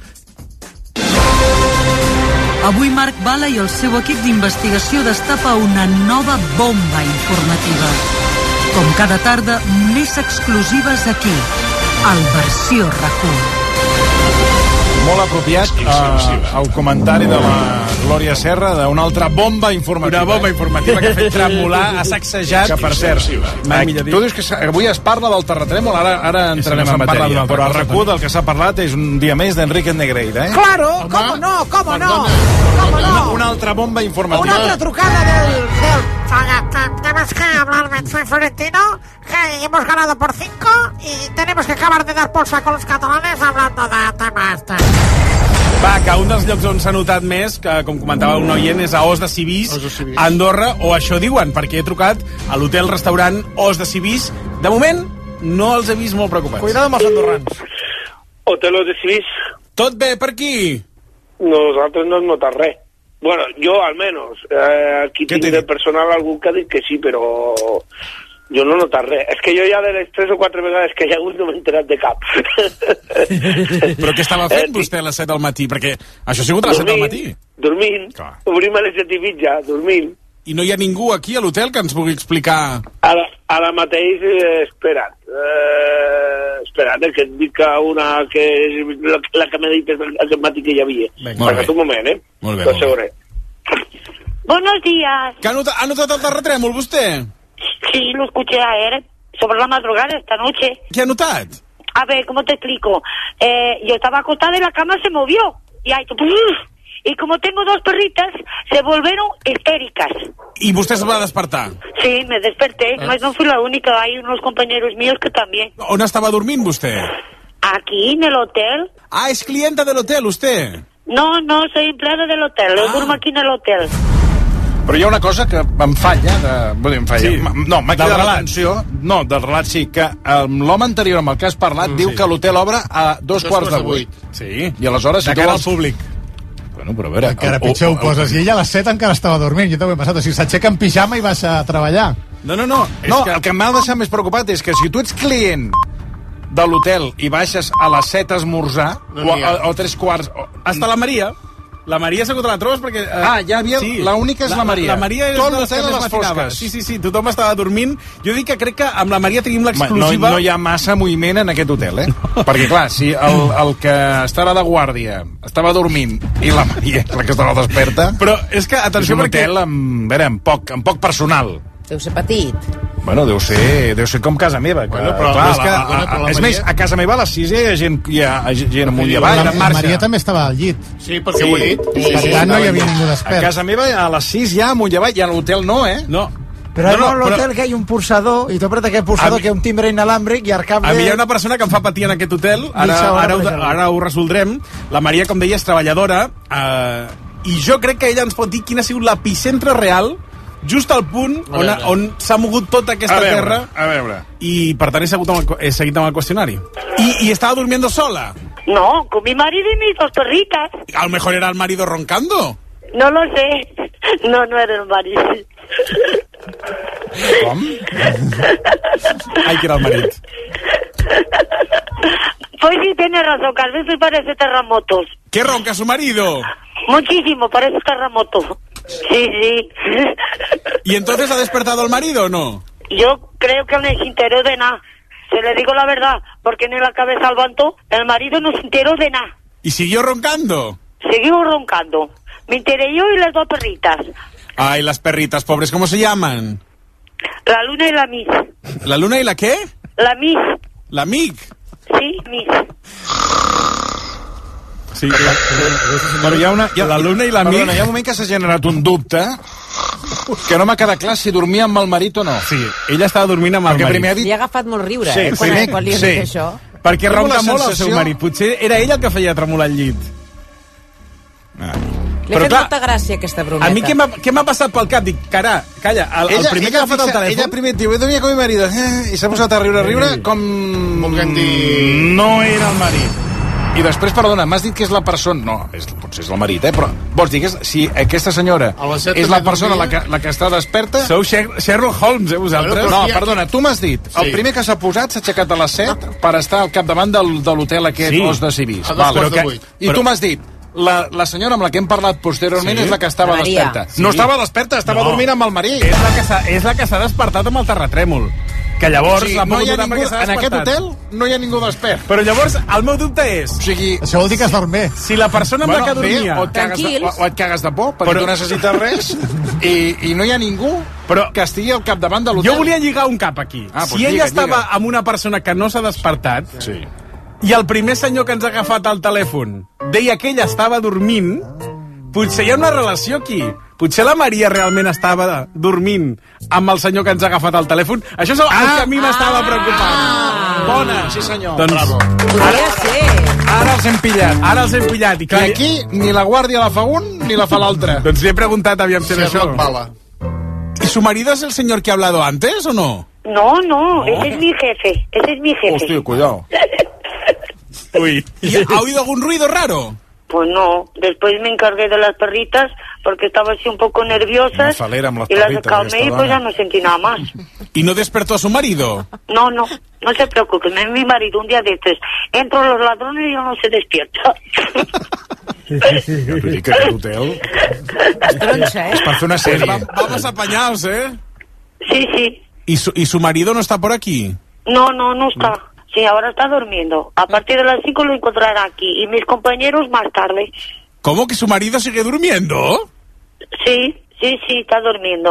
Avui Marc Bala i el seu equip d'investigació destapa una nova bomba informativa. Com cada tarda, més exclusives aquí, al Versió RAC1. Molt apropiat el comentari de la Glòria Serra d'una altra bomba informativa. Una bomba informativa que ha fet tremolar, ha sacsejat... Que, per cert, tu dius que avui es parla del terratrèmol, ara entrarem en matèria, però el RAC1 del que s'ha parlat és un dia més d'Enrique Negreira, Claro, cómo no. Una altra bomba informativa. Una altra trucada del... Tenemos que hablar, soy Florentino, que hemos ganado por 5 y tenemos que acabar de dar por saco a los catalanes hablando de temas. Va, que un dels llocs on s'ha notat més, que com comentava un oient, és a Os de Civís, a Andorra, o això diuen, perquè he trucat a l'hotel-restaurant Os de Civís. De moment, no els he vist molt preocupats. Cuidado amb els andorrans. Hotel Os de Civís. Tot bé per aquí? Nosaltres no hem notat res. Bueno, yo al menos. Aquí tinc de personal algú que ha dit que sí, però jo no he notat res. És que jo ja de les 3 o 4 vegades que hi ha hagut no m'he enterat de cap. Però què estava fent vostè a les 7 del matí? Perquè això ha sigut a les 7 del matí. Dormint. Obrim a les 7 i mitja, dormint. I no hi ha ningú aquí a l'hotel que ens pugui explicar... Ara mateix, espera't, que et dic que la que m'ha dit aquest matí que hi havia. Espera't un moment, Molt bé. Buenos días. ¿Ha notado el terratrèmol vostè? Sí, lo escuché ayer sobre la madrugada esta noche. ¿Qué ha notado? A ver, ¿cómo te explico? Yo estaba acostada y la cama se movió. Y como tengo 2 perritas, se volvieron histéricas. ¿Y usted se va a despertar? Sí, me desperté. No fui la única, hay unos compañeros míos que también. ¿On estaba durmiendo usted? Aquí, en el hotel. Ah, ¿es clienta del hotel usted? No, soy empleada del hotel. Yo duermo aquí en el hotel. Però hi ha una cosa que em falla, Sí. No, m'ha cridat l'atenció, no, del relat sí, que l'home anterior amb el que has parlat diu que l'hotel obre a 2:15. Sí. I aleshores... De cara al públic. Bueno, però a veure... Encara pitjor ho poses. I ella a les 7 encara estava dormint. Jo també he passat. O sigui, s'aixeca en pijama i vas a treballar. No. No, el que m'ha deixat més preocupat és que si tu ets client de l'hotel i baixes a les 7 a esmorzar, o 3:15... Hasta la Maria. La Maria segur que la trobes perquè... hi havia... Sí. L'única és la Maria. La Maria és tot de les que més matinava. Sí, tothom estava dormint. Jo dic que crec que amb la Maria tenim l'exclusiva... No hi ha massa moviment en aquest hotel, Perquè, clar, si el que estava de guàrdia estava dormint i la Maria és la que estava desperta... Però és que, atenció, és un hotel amb poc personal. Deu ser petit. Bueno, deu ser com casa meva. Bueno, però és més, a casa meva a les 6 hi ha gent amunt i avall. La Maria també estava al llit. Sí, perquè ho he dit. Per tant, no hi havia ningú despert. A casa meva a les 6 hi ha amunt i avall, i a l'hotel no, No. Però en l'hotel que hi ha un pulsador, i tu apretes aquest pulsador que hi ha un timbre inalàmbric i al cap... A mi hi ha una persona que em fa patir en aquest hotel, ara ho resoldrem. La Maria, com deia, és treballadora, i jo crec que ella ens pot dir quin ha sigut l'epicentre real, just al punt on s'ha mogut tota aquesta terra. A veure. I per tant he seguit amb el qüestionari. I estava durmiendo sola. No, con mi marido y mis 2 perritas. A lo mejor era el marido roncando. No lo sé. No era el marido. Com? Ai, que era el marit. Pues sí, tiene razón, que a veces parece terremotos. ¿Qué ronca su marido? Muchísimo, parece terremoto. Sí. ¿Y entonces ha despertado el marido o no? Yo creo que no se enteró de nada. Se le digo la verdad, porque ni la cabeza levantó, el marido no se enteró de nada. ¿Y siguió roncando? Siguió roncando. Me enteré yo y las 2 perritas. Ay, las perritas pobres, ¿cómo se llaman? La Luna y la Miss. ¿La Luna y la qué? La Miss. ¿La Mig? Sí, Miss. Sí, bueno, la Luna i la Mig. Hi ha un moment que s'ha generat un dubte que no m'ha quedat clar si dormia amb el marit o no. Sí, ella estava dormint amb el marit. Li ha agafat molt riure, sí, quan li ha dit això. Perquè ronca molt el seu marit. Potser era ell el que feia tremolar el llit. Li ha fet molta gràcia aquesta brometa. A mi què m'ha passat pel cap? Dic, calla, el primer que ha agafat el telèfon... Ella primer diu, he dormit con mi marido, i s'ha posat a riure, com... No era el marit. I després, perdona, m'has dit que és la persona... No, potser és el marit, però vols dir que si aquesta senyora és la persona la que està desperta... Sou Sherlock Holmes, vosaltres? No, perdona, tu m'has dit, el primer que s'ha posat s'ha aixecat a les 7 per estar al capdavant de l'hotel aquest Os de Civis. I tu m'has dit, la senyora amb la que hem parlat posteriorment és la que estava desperta. No estava desperta, estava dormint amb el marit. És la que s'ha despertat amb el terratrèmol. Que llavors l'ha pogut donar perquè s'ha despertat. En aquest hotel no hi ha ningú despert. Però llavors el meu dubte és... Això vol dir que es dorm bé. Si la persona amb la que dormia... O et cagues de por, perquè tu necessites res, i no hi ha ningú que estigui al capdavant de l'hotel. Jo volia lligar un cap aquí. Si ella estava amb una persona que no s'ha despertat, i el primer senyor que ens ha agafat el telèfon deia que ella estava dormint, potser hi ha una relació aquí. Potser la Maria realment estava dormint amb el senyor que ens ha agafat el telèfon. Això és el que a mi m'estava preocupant. Bona, sí senyor. Doncs, bravo. Podria ser. Ara els hem pillat. I aquí ni la guàrdia la fa un ni la fa l'altre. Doncs li he preguntat aviam si era això. ¿Y su marido es el señor que ha hablado antes o no? No, ese es mi jefe. Hostia, cuidado. Uy. ¿Y ha oído algún ruido raro? Pues no, después me encargué de las perritas porque estaba así un poco nerviosas y las calmé y pues ya no sentí nada más. ¿Y no despertó a su marido? No se preocupe, mi marido un día de estos entro los ladrones y yo no se despierta. Sí, que aquest hotel... Estronxa, és per fer una sèrie. Vamos apañados, Sí. ¿Y su marido no está por aquí? No está. Sí, ahora está durmiendo. A partir de las 5 lo encontrará aquí. Y mis compañeros más tarde. ¿Cómo que su marido sigue durmiendo? Sí, está durmiendo.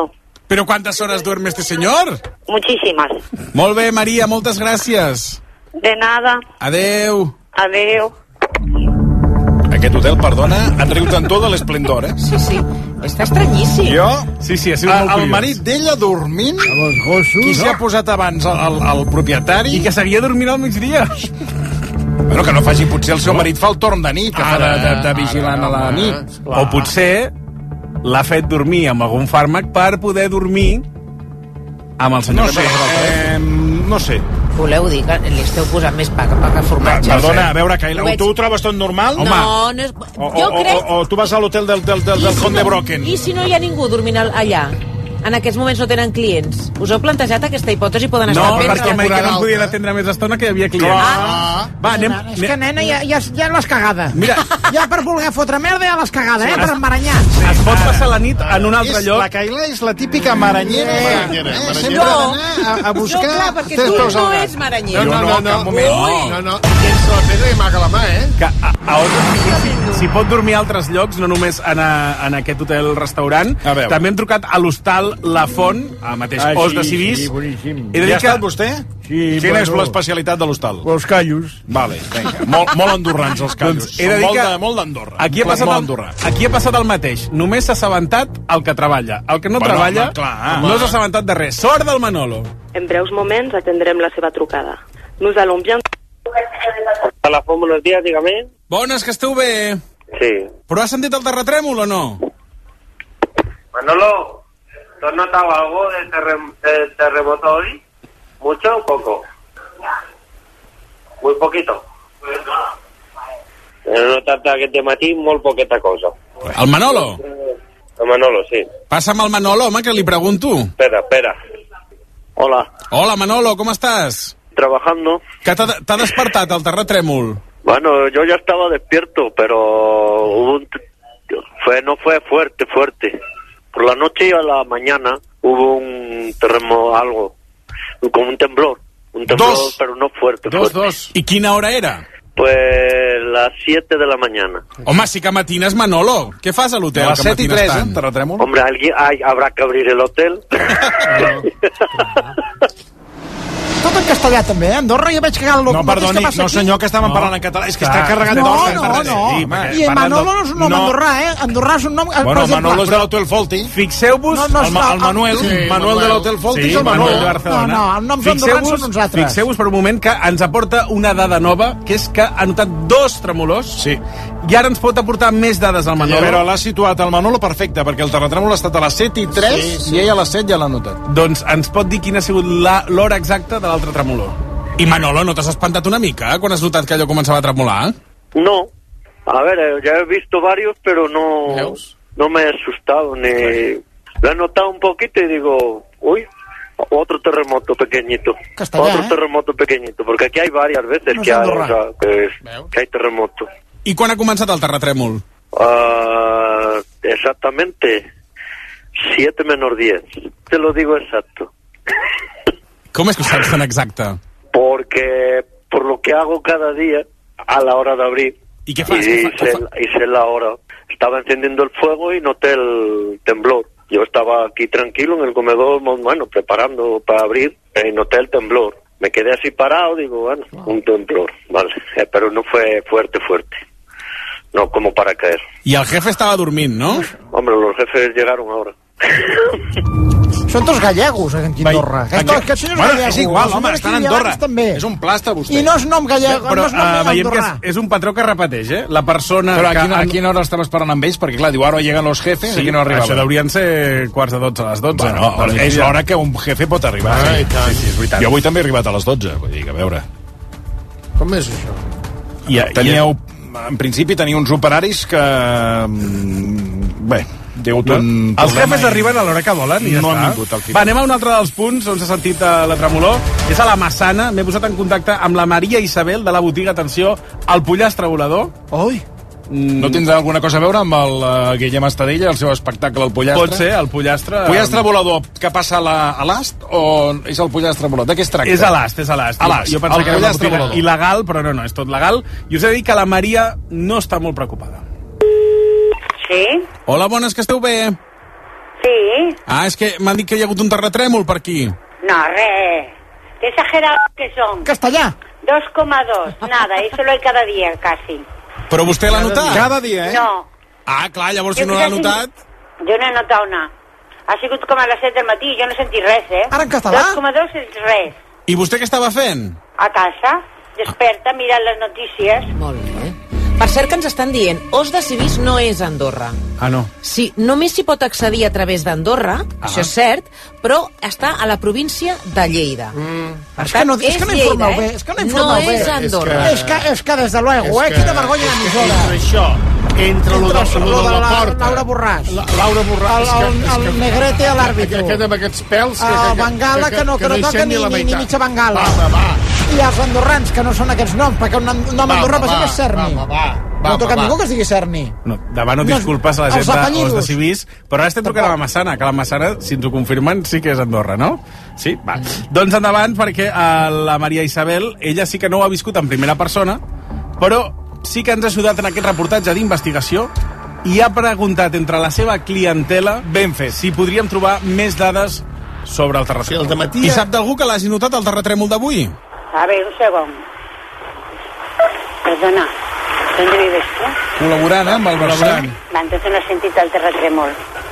Però ¿cuántas horas duerme este señor? Muchísimas. Molt bé, Maria, moltes gràcies. De nada. Adeu. Adeu. Aquest hotel, perdona, han riut en tot l'esplendor, Sí, sí. Està estranyíssim. Jo? Sí, ha sigut molt curiós. El marit d'ella dormint? Els gossos? Qui s'hi ha posat abans? El propietari? I que seguia dormint al migdia. Bueno, que no faci, potser el seu marit fa el torn de nit, que fa de vigilant a la nit. O potser l'ha fet dormir amb algun fàrmac per poder dormir amb el senyor. No sé. Voleu dir que li esteu posant més paca formatge? Perdona, a veure, Caila, tu ho trobes tot normal? No és... Jo crec... O tu vas a l'hotel del Conde Brocken? I si no hi ha ningú dormint allà? En aquests moments no tenen clients. Us heu plantejat aquesta hipòtesi? Poden estar No, perquè m'ha dit que no em podien atendre més estona que hi havia clients. Va, anem... És que, nena, ja l'has cagada. Mira. Ja per voler fotre merda ja l'has cagada, per embaranyar. Es pot passar la nit en un altre lloc. La Caila és la típica maranyera. Sempre d'anar a buscar... Jo, clar, perquè tu no ets maranyera. No. Tens la pedra i amaga la mà, Que a si pot dormir a altres llocs, no només en aquest hotel-restaurant, també hem trucat a l'hostal La Font, al mateix Os de Civís. Sí, boníssim. Hi ha estat vostè? Sí. Quina és l'especialitat de l'hostal? Els callos. Vale, vinga. Molt andorrans, els callos. He de dir que molt d'Andorra. Aquí ha passat el mateix. Només s'ha assabentat el que treballa. El que no treballa no s'ha assabentat de res. Sort del Manolo. En breus moments atendrem la seva trucada. Nous allons bien... A la Font, buenos días, dígame. Bones, que esteu bé. Sí. Però has sentit el terratrèmol o no? Manolo, ¿tú has notado algo del terremoto hoy? ¿Mucho o poco? Muy poquito. He notat aquest matí molt poqueta cosa. El Manolo? El Manolo, sí. Passa'm el Manolo, home, que li pregunto. Espera. Hola. Hola, Manolo, ¿cómo estás? Trabajando. ¿Qué t'ha despertat el terratrèmol? Bueno, yo ya estaba despierto, pero no fue fuerte. Por la noche y a la mañana hubo un terremoto, algo, como un temblor. Un temblor, pero no fuerte. Dos. ¿Y quina hora era? Pues las 7 de la mañana. Home, sí que matines, Manolo. Què fas a l'hotel? A les 7 i 3, terratrèmol. Hombre, habrá que abrir el hotel. Tot en castellà també, Andorra ja veig que el no, perdoni, no senyor, que estàvem parlant en català, és que està carregat d'hora. No. I Manolo no és un nom andorrà, Andorrà és un nom... Bueno, Manolo és de l'Hotel Folti. Fixeu-vos... El Manuel de l'Hotel Folti és el Manolo de Barcelona. No, els noms andorrans són uns altres. Fixeu-vos per un moment que ens aporta una dada nova, que és que ha notat 2 tremolors. Sí. I ara ens pot aportar més dades al Manolo. Però l'ha situat el Manolo perfecte, perquè el terratrèmol ha estat a les 7 i 3 i ell a les 7 ja l'ha notat. Doncs ens pot dir quina ha sigut l'hora exacta de l'altre tremolor. I Manolo, ¿no t'has espantat una mica quan has notat que allò començava a tremolar? No. A ver, ya he visto varios, pero no me he asustado ni... Lo he notado un poquito y digo, uy, otro terremoto pequeñito. Otro terremoto pequeñito, porque aquí hay varias veces que hay terremoto. I quan ha començat el terratrèmol? Exactamente 7 menos 10. Te lo digo exacto. Com és que ho saps tan exacte? Porque por lo que hago cada día a la hora de abrir. ¿Y qué fas? Y sé la hora. Estaba encendiendo el fuego y noté el temblor. Yo estaba aquí tranquilo en el comedor, bueno, preparando para abrir, y noté el temblor. Me quedé así parado, digo, bueno, un temblor, vale. Pero no fue fuerte. No como para caer. Y el jefe estaba durmiendo, ¿no? Hombre, los jefes llegaron ahora. Són tots gallegos, aquí a Andorra. Aquests senyors gallegos. És igual, home, estan a Andorra. És un plasta, vostè. I no és nom gallego, però, no és nom veiem andorrà. que és un patró que repeteix, La persona... Però a quina hora estaves parlant amb ells? Perquè, clar, diu, ara lleguen los jefes, aquí no arribaven. Això deurien ser 11:45 a les 12. Bueno, és l'hora que un jefe pot arribar. Sí, és veritat. Jo avui també he arribat a les 12, vull dir, a veure. Com és això? Teníeu, en principi, teniu uns operaris que... Bé... Els jefes arriben a l'hora que volen i ja està. Va, anem a un altre dels punts on s'ha sentit la tremolor. És a la Massana. M'he posat en contacte amb la Maria Isabel de la botiga, atenció, el pollastre volador. Oi! No tindrà alguna cosa a veure amb el Guillem Estadella, el seu espectacle, el pollastre? Pot ser, el pollastre... Pollastre volador que passa a l'ast o és el pollastre volador? De què es tracta? És a l'ast. Jo pensava que era una botiga il·legal, però no, és tot legal. I us he de dir que la Maria no està molt preocupada. Sí? Hola, bones, que esteu bé? Sí. Ah, és que m'han dit que hi ha hagut un terratrèmol per aquí. No, res. Qué exagerados que son. Castellà. 2,2. Nada, eso lo hay cada día, casi. Però vostè l'ha notat? Cada dia, No. Ah, clar, llavors si no l'ha notat... Jo no he notat nada. Ha sigut com a les 7 del matí i jo no he sentit res, eh? Ara en català? 2,2 és res. I vostè què estava fent? A casa, desperta, mirant les notícies. Molt bé. Per cert que ens estan dient, Os de Civís no és Andorra. Ah, no. Sí, només s'hi pot accedir a través d'Andorra, això és cert, però està a la província de Lleida. Per tant, és que no informeu bé, és que no informeu bé. No és Andorra. És que des de luego, quina vergonya d'emissora. Entre això, entre lo de la porta... Laura Borràs. Laura Borràs. El negrete a l'àrbitre. Aquest amb aquests pèls... Bengala, que no toca ni mitja bengala. I els andorrans, que no són aquests noms, perquè un nom andorrà passa que és Cerny. No toca ningú que es digui Cerny. No, demano disculpes a la gent d'Os de Civís, però ara estem trucant a la Massana, que la Massana, si ens ho confirmen, sí que és Andorra, no? Sí? Va. Doncs endavant, perquè la Maria Isabel, ella sí que no ho ha viscut en primera persona, però sí que ens ha ajudat en aquest reportatge d'investigació i ha preguntat entre la seva clientela ben fet si podríem trobar més dades sobre el terratrèmol. Sí, el dematí... I sap d'algú que l'hagi notat, el terratrèmol d'avui? A ver, un segon. Perdona, ¿dónde vives tú? Col·laborant amb el Barcelona. Va, entonces no has sentido el terratrèmol.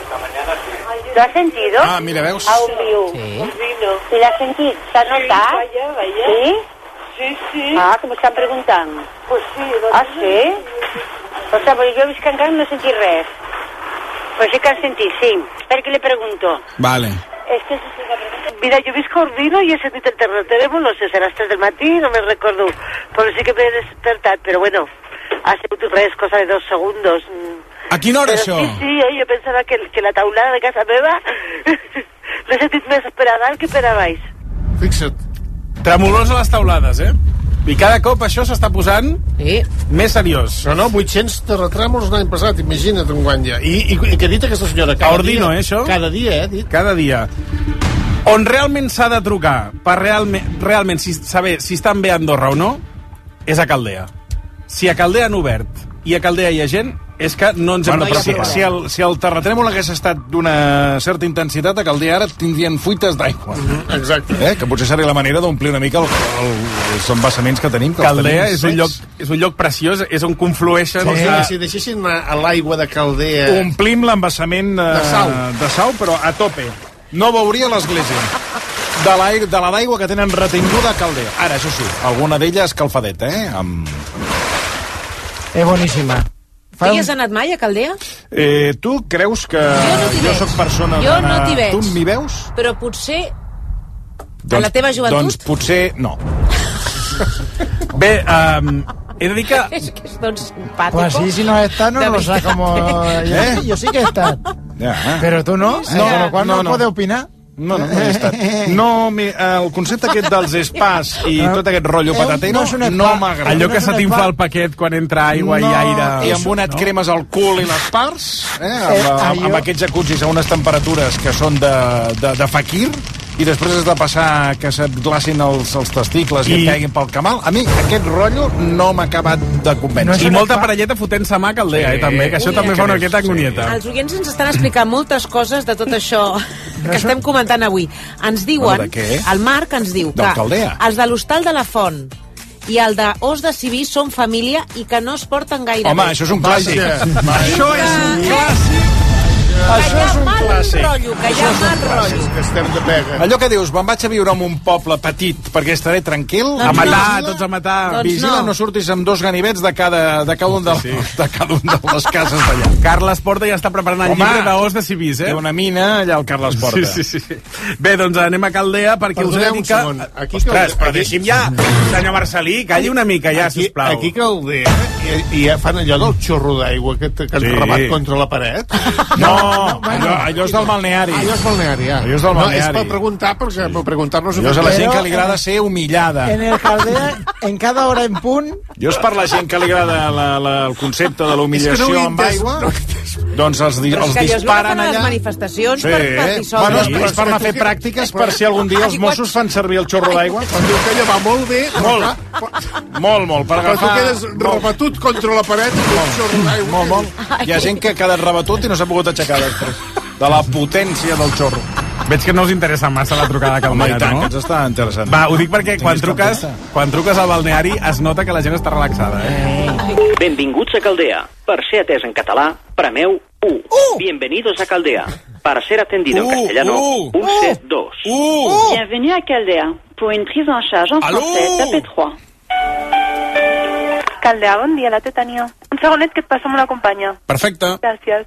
¿Lo has sentido? Ah, mira, veus? A un viu. Sí. ¿Y lo has sentido? ¿Se ha notado? Vaya. ¿Sí? Sí. Ah, que m'ho estan preguntant. Pues sí. Ah, sí? O sea, pues jo he vist que encara no he sentit res. Pues sí que has sentit, sí. Espera que le pregunto. Vale. Es que mira, yo he visto Ordino y he sentido el terratrèmol, no sé, serà a les 3 del matí, no me recordo, però sí que m'he despertat, però bueno, ha sigut res, cosa de 2 segundos. A quina hora, però això? Sí, jo pensava que la taulada de casa meva l'he sentit més per a dalt que per a baix. Fixa't. Tremolors a les taulades, eh? I cada cop això s'està posant més seriós. No, 800 terratrèmols l'any passat, imagina't enguany ja. I què ha dit aquesta senyora? A Ordino, això? Cada dia, dit. Cada dia. On realment s'ha de trucar per realment saber si estan bé a Andorra o no, és a Caldea. Si a Caldea han obert i a Caldea hi ha gent, és que no ens hem de preocupar. Si el terratrèmol hagués estat d'una certa intensitat, a Caldea ara tindrien fuites d'aigua. Exacte. Que potser seria la manera d'omplir una mica els embassaments que tenim. Caldea és un lloc preciós, és on conflueixen... Si deixessin a l'aigua de Caldea... Omplim l'embassament de Sau, però a tope. No veuria l'església. De l'aigua que tenen retinguda a Caldea. Ara, això sí, alguna d'ella escalfadeta, És boníssima. Tu hi has anat mai a Caldea? Tu creus que jo sóc persona jo no t'hi veig. Tu m'hi veus? Però potser a la teva joventut? Doncs potser no. Bé, he de dir que... És que és doncs simpàtico. Pues sí, si no he estat, no lo sé como... Yo sí que he estat. Pero tú no, con lo cual no puedes opinar. No he estat. El concepte aquest dels spas i tot aquest rotllo patatero no m'agrada. Allò que se t'infla el paquet quan entra aigua i aire... I amb un et cremes el cul i les parts, amb aquests jacuzzis a unes temperatures que són de fakir, i després has de passar que se't glacin els testicles i et caiguin pel camal. A mi aquest rotllo no m'ha acabat de convèncer. I molta parelleta fotent-se mà a Caldea, també, que això també fa una miqueta angonieta. Els oients ens estan explicant moltes coses de tot això que estem comentant avui. Ens diuen, el Marc ens diu que els de l'Hostal de la Font i el de Os de Civís són família i que no es porten gaire bé. Home, això és un clàssic. Això és un clàssic. Això és un clàssic. Que hi ha mal rotllo. Que estem de pega. Allò que dius, me'n vaig a viure en un poble petit perquè estaré tranquil. A matar, tots a matar. Vigila, no surtis amb 2 ganivets de cada un de les cases d'allà. Carles Porta ja està preparant el llibre d'Os de Civís, Té una mina allà al Carles Porta. Sí. Bé, doncs anem a Caldea perquè us he de dir que... Ostres, però deixi'm ja, senyor Marcelí, calli una mica ja, sisplau. Aquí a Caldea i fan allò del xorro d'aigua que has rebat contra la paret. No, allò és del balneari. Allò és balneari, Allò és del balneari. No, és per preguntar, perquè per preguntar-nos... Allò és a la gent que li agrada ser humillada. En el Caldea, en cada hora en punt... Jo és per la gent que li agrada el concepte de l'humillació amb aigua, doncs els disparen allà. Les manifestacions per dissoldre. Bueno, és per anar a fer pràctiques per si algun dia els Mossos fan servir el xorro d'aigua. Quan diu que allò va molt bé... Molt, per agafar... Però tu quedes rebatut contra la paret i un xorro d'aigua. Molt. Hi ha gent que ha quedat rebatut i no s'ha pogut aixecar després. de la potència del xorro. Veig que no us interessa massa la trucada que Home, i tant, que ens està interessant. Va, ho dic perquè quan truques al balneari es nota que la gent està relaxada, Benvinguts a Caldea. Per ser atès en català, premeu 1. Bienvenidos a Caldea. Para ser atendido en castellano, pulse 2. Bienvenue à Caldea. Pour une prise en charge en français, tapez 3. Caldea, bon dia, la té Tania. Un segonet que et passo amb una companya. Perfecte. Gràcies.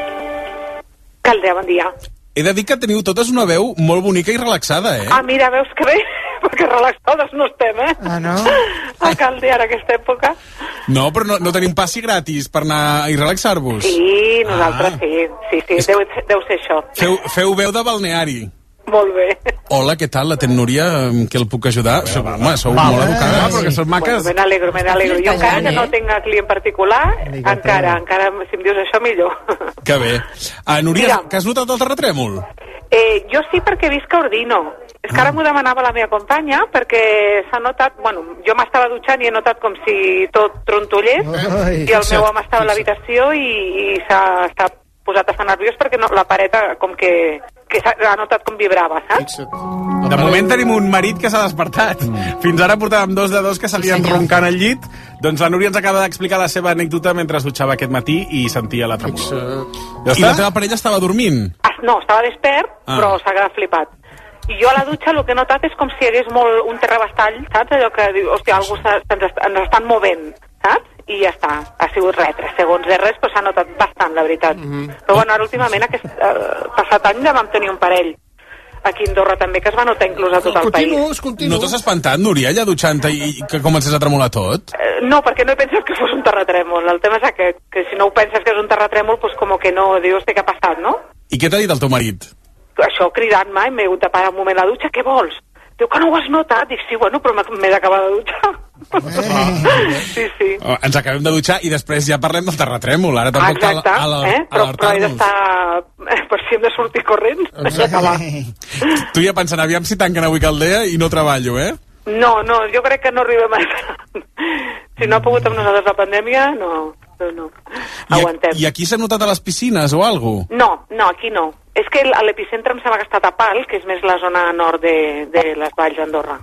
Caldea, bon dia. He de dir que teniu totes una veu molt bonica i relaxada, Ah, mira, veus que bé? Perquè relaxades no estem, Ah, no? A Caldea, en aquesta època. No, però no tenim passi gratis per anar i relaxar-vos. Sí, nosaltres sí, deu ser això. Feu veu de balneari. Molt bé. Hola, què tal? La Núria, que el puc ajudar? Home, sou molt educades. Però que són maques. Bueno, me n'alegro. Jo encara que no tinc client particular, encara, si em dius això, millor. Que bé. Núria, que has notat el terratrèmol? Jo sí, perquè visc a Ordino. És que ara m'ho demanava la meva companya, perquè s'ha notat... Bueno, jo m'estava dutxant i he notat com si tot trontollés, i el meu home estava a l'habitació i s'ha posat a estar nerviós perquè la paret com que s'ha notat com vibrava, saps? De moment tenim un marit que s'ha despertat. Fins ara portàvem 2 de 2 que seguien roncant al llit. Doncs la Núria ens acaba d'explicar la seva anècdota mentre es dutxava aquest matí i sentia la tremor. I la teva parella estava dormint? No, estava despert, però s'ha quedat flipat. I jo a la dutxa el que he notat és com si hi hagués un terrabastall, saps? Allò que diu, hòstia, algú ens estan movent, saps? I ja està, ha sigut res, 3 segons de res, però s'ha notat bastant, la veritat. Però bueno, ara últimament, passat any ja vam tenir un parell aquí a Andorra també, que es va notar inclús a tot el país. No t'has espantat, Núria, allà dutxant-te i que comences a tremolar tot? No, perquè no he pensat que fos un terratrèmol. El tema és aquest, que si no ho penses que és un terratrèmol, doncs com que no, dius, què ha passat, no? I què t'ha dit el teu marit? Això, cridant-me, m'he hagut de parar un moment a la dutxa, què vols? Diu que no ho has notat. Dic, sí, bueno, però m'he d'acabar de dutxar. Sí. Ens acabem de dutxar i després ja parlem del terratrèmol. Ara tampoc però he d'estar... Per si hem de sortir corrents, d'acabar. Tu ja pensant, aviam si tanquen avui Caldea i no treballo, No, jo crec que no arribem a... Si no ha pogut amb nosaltres la pandèmia, no. Aguantem. I aquí s'ha notat a les piscines o alguna cosa? No, aquí no. És que l'epicentre em sembla que està a Pal, que és més la zona nord de les valls d'Andorra.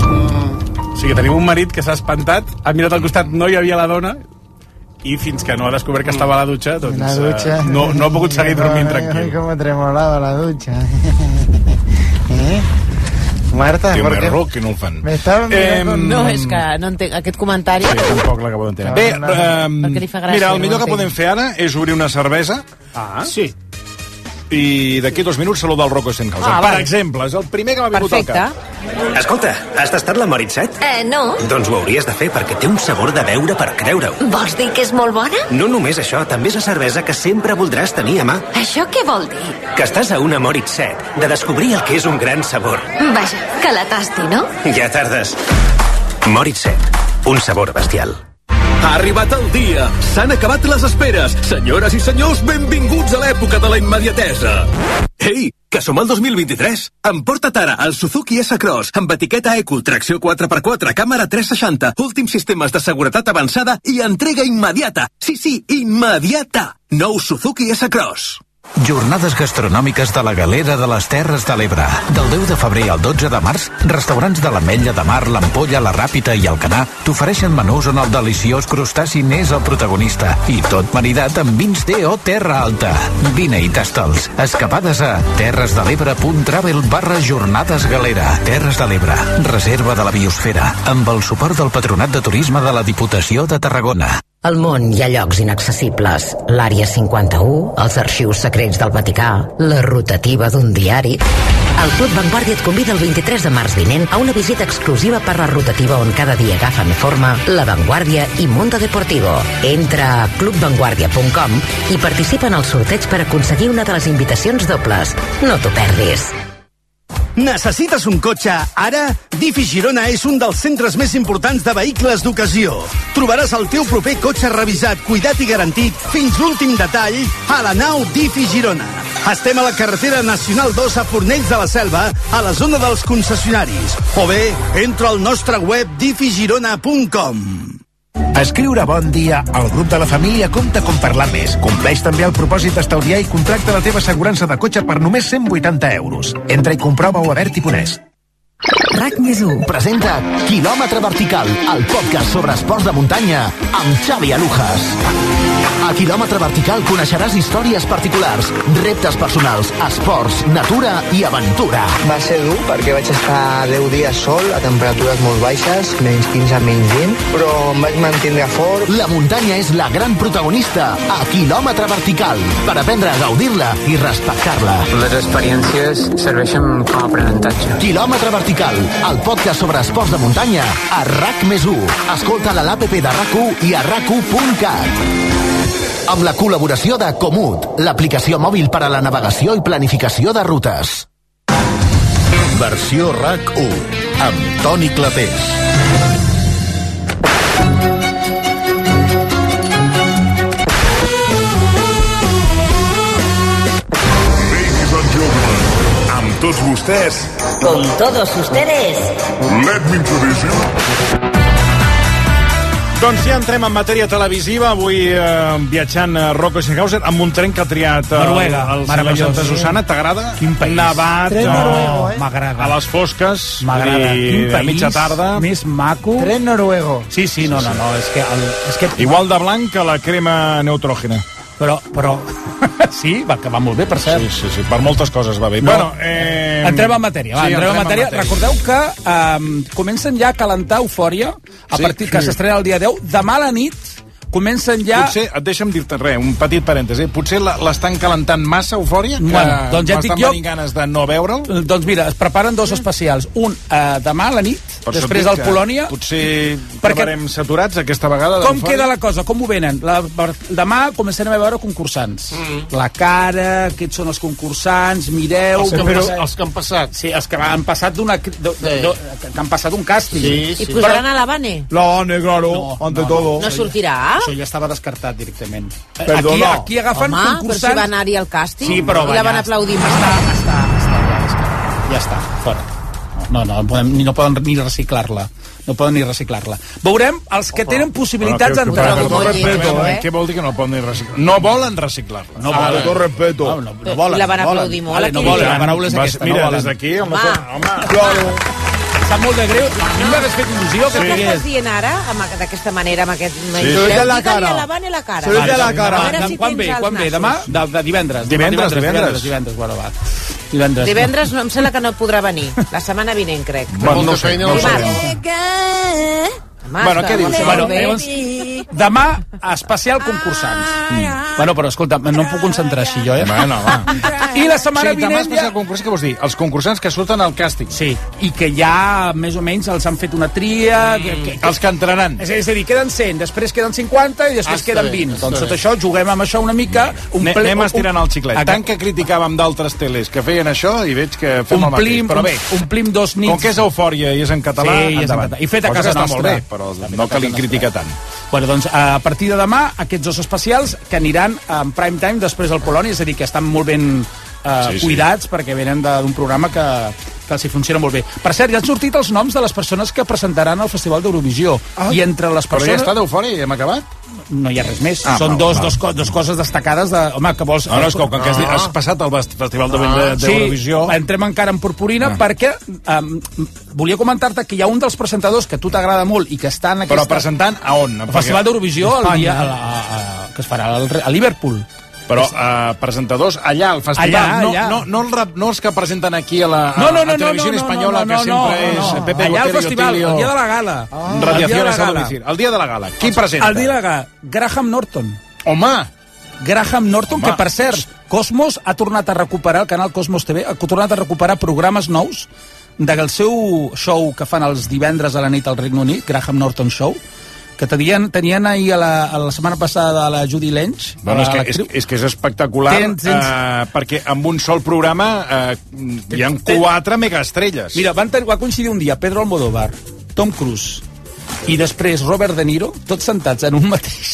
O sigui, tenim un marit que s'ha espantat, ha mirat al costat, no hi havia la dona, i fins que no ha descobert que estava a la dutxa, doncs no ha pogut seguir dormint tranquil. Ai, com tremolava la dutxa. Marta, té un error que no el fan. No, és que no entenc aquest comentari. Sí, tampoc l'acabo d'entendre. Bé, mira, el millor que podem fer ara és obrir una cervesa. Sí. I d'aquí 2 minuts saludar el Rocco Stenhouse. Per exemple, és el primer que m'ha vingut al cap. Escolta, has tastat la Moritz-7? No. Doncs ho hauries de fer perquè té un sabor de beure per creure-ho. Vols dir que és molt bona? No només això, també és la cervesa que sempre voldràs tenir a mà. Això què vol dir? Que estàs a una Moritz-7, de descobrir el que és un gran sabor. Vaja, que la tasti, no? Ja tardes. Moritz-7, un sabor bestial. Ha arribat el dia. S'han acabat les esperes. Senyores i senyors, benvinguts a l'època de la immediatesa. Ei, que som al 2023. Emporta't ara el Suzuki S-Cross amb etiqueta Eco, tracció 4x4, càmera 360, últims sistemes de seguretat avançada i entrega immediata. Sí, immediata. Nou Suzuki S-Cross. Jornades gastronòmiques de la Galera de les Terres de l'Ebre. Del 10 de febrer al 12 de març, restaurants de l'Ametlla de Mar, l'Ampolla, la Ràpita i el Canà t'ofereixen menús on el deliciós crustaci n'és el protagonista i tot maridat amb vins D.O. Terra Alta. Vine i tasta'ls. Escapades a terresdel'ebre.travel/jornades galera. Terres de l'Ebre. Reserva de la biosfera amb el suport del Patronat de Turisme de la Diputació de Tarragona. Al món hi ha llocs inaccessibles. L'Àrea 51, els arxius secrets del Vaticà, la rotativa d'un diari... El Club Vanguardia et convida el 23 de març vinent a una visita exclusiva per la rotativa on cada dia agafen forma La Vanguardia i Mundo Deportivo. Entra a clubvanguardia.com i participa en el sorteig per aconseguir una de les invitacions dobles. No t'ho perdis. Necessites un cotxe ara? Difi Girona és un dels centres més importants de vehicles d'ocasió. Trobaràs el teu proper cotxe revisat, cuidat i garantit fins l'últim detall a la nau Difi Girona. Estem a la carretera Nacional 2 a Fornells de la Selva, a la zona dels concessionaris. O bé, entra al nostre web difigirona.com. Escriure bon dia al grup de la família compta com parlar més. Compleix també el propòsit d'estalviar i contracta la teva assegurança de cotxe per només 180 euros. Entra i comprova-ho a Berti.es. RAC+1 presenta Quilòmetre Vertical, el podcast sobre esports de muntanya amb Xavi Alujas. A Quilòmetre Vertical coneixeràs històries particulars, reptes personals, esports, natura i aventura. Va ser dur perquè vaig estar 10 dies sol a temperatures molt baixes, menys 15, menys 20, però em vaig mantenir fort. La muntanya és la gran protagonista a Quilòmetre Vertical, per aprendre a gaudir-la i respectar-la. Les experiències serveixen com a aprenentatge. Quilòmetre Vertical, el podcast sobre esports de muntanya a RAC+1. Escolta a l'APP de RAC1 i a RAC1.cat. Amb la col·laboració de Comut, l'aplicació mòbil per a la navegació i planificació de rutes. Versió RAC1, amb Toni Clapés. Ladies and gentlemen, amb tots vostès... Con todos ustedes. Let me introduce you. Doncs ja entrem en matèria televisiva, avui viatjant Rocco Schenhauser amb un tren que ha triat Noruega, el senyor Santa Susana. T'agrada? Quin país? Nevat, Tren noruego, m'agrada. A les fosques m'agrada. I a mitja tarda. Més maco. Tren noruego. Sí, no, és que... Igual de blanc que la crema neutrògena. Però sí, que va molt bé, per cert. Sí, per moltes coses va bé. No. Bueno, entrem en matèria. Entrem en matèria. Recordeu que comencen ja a calentar Eufòria a partir que s'estrena el dia 10. Demà a la nit comencen ja... Potser, deixa'm dir-te un petit parèntesi, potser l'estan calentant massa Eufòria, que doncs ja m'estan venint ganes de no veure'l. Doncs mira, es preparen dos especials. Un demà a la nit, després al Polònia. Potser acabarem saturats aquesta vegada. Com queda la cosa? Com ho venen? Demà començarem a veure concursants. La cara, aquests són els concursants, mireu... Els que han passat. Sí, els que han passat que han passat un càsting. I posaran a la Vane? La Vane, claro, ante todo. No sortirà? Això ja estava descartat directament. Perdona. Aquí agafen concursants... però si va anar-hi al càsting, sí, però i la van aplaudir. Ja està, fora. No poden ni reciclar-la. No poden ni reciclar-la. Veurem els que tenen possibilitats d'entrar. Què vol dir que no poden ni reciclar-la? No volen reciclar-la. No volen. Tot respeto. No volen. I la van aplaudir molt. No volen. La paraula és aquesta. Mira, des d'aquí... Home. Sap molt de greu. A mi m'hagués fet il·lusió que què estàs dient ara, d'aquesta manera, amb aquest... Se ve de la cara. La cara. Se ve de la cara. Quan ve? Demà? De divendres. Divendres. Bueno, va. Divendres em sembla que no podrà venir. La setmana vinent, crec. No sé. Bueno, què dius? Llavors, demà, especial concursants. Bueno, però escolta, no em puc concentrar així jo, Bueno, va. I la setmana vinent... Demà especial concursants, què vols dir? Els concursants que surten al càsting. Sí, i que ja, més o menys, els han fet una tria... Els que entraran. És a dir, queden 100, després queden 50 i després queden 20. Doncs tot això, juguem amb això una mica... Anem estirant el xiclet. Tant que criticàvem d'altres teles que feien això i veig que fem el mateix. Però bé, omplim 2 nits... Com que és Eufòria i és en català, endavant. I fet a casa nostra. Però no que li critica tant. Bueno, doncs, a partir de demà, aquests dos especials que aniran en prime time després al Polònia, és a dir, que estan molt ben cuidats perquè venen d'un programa que els hi funciona molt bé. Per cert, ja han sortit els noms de les persones que presentaran el Festival d'Eurovisió. I entre les persones... Però ja està d'Eufòria i hem acabat? No hi ha res més. Són dos coses destacades de... Home, que vols... No, és com que has passat el Festival d'Eurovisió... Sí, entrem encara en purpurina perquè volia comentar-te que hi ha un dels presentadors que a tu t'agrada molt i que està en aquesta... Però presentant a on? El Festival d'Eurovisió el dia que es farà a Liverpool. Però presentadors allà al festival, allà. No els que presenten aquí a la Televisió Espanyola, que sempre és Pepe allà al Gotero, festival, el dia de la gala. Radiaciones a domicilio. El dia de la gala. Qui presenta? El dia de la gala, Graham Norton. Home! Graham Norton, que per cert, Cosmos ha tornat a recuperar, el canal Cosmos TV, ha tornat a recuperar programes nous del seu show que fan els divendres a la nit al Regne Unit, Graham Norton Show, que tenien ahir a la setmana passada a la Judy Lench. Bueno, és que és espectacular, perquè amb un sol programa hi ha 4 megaestrelles. Mira, va coincidir un dia Pedro Almodóvar, Tom Cruise, i després Robert De Niro, tots sentats en un mateix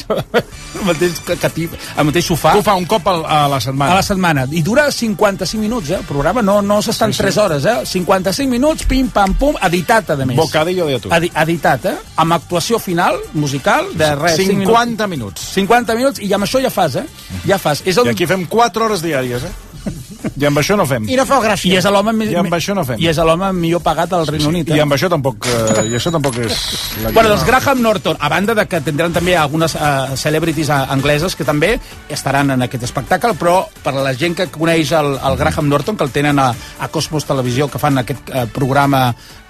sofà. Tu fa un cop a la setmana. A la setmana. I dura 55 minuts, el programa. No s'estan 3 hores, 55 minuts, pim, pam, pum, editat, a més. Bocadillo de tu. Editat, amb actuació final, musical, de res. 50 minuts. 50 minuts, i amb això ja fas, Ja fas. I aquí fem 4 hores diàries, I amb això no fem. I no feu gràcia. I és l'home amb això no fem. I és l'home millor pagat al Regne Unit. I amb això tampoc és... Bueno, doncs Graham Norton, a banda de que tindran també algunes celebrities angleses que també estaran en aquest espectacle, però per a la gent que coneix el Graham Norton, que el tenen a Cosmos Televisió, que fan aquest programa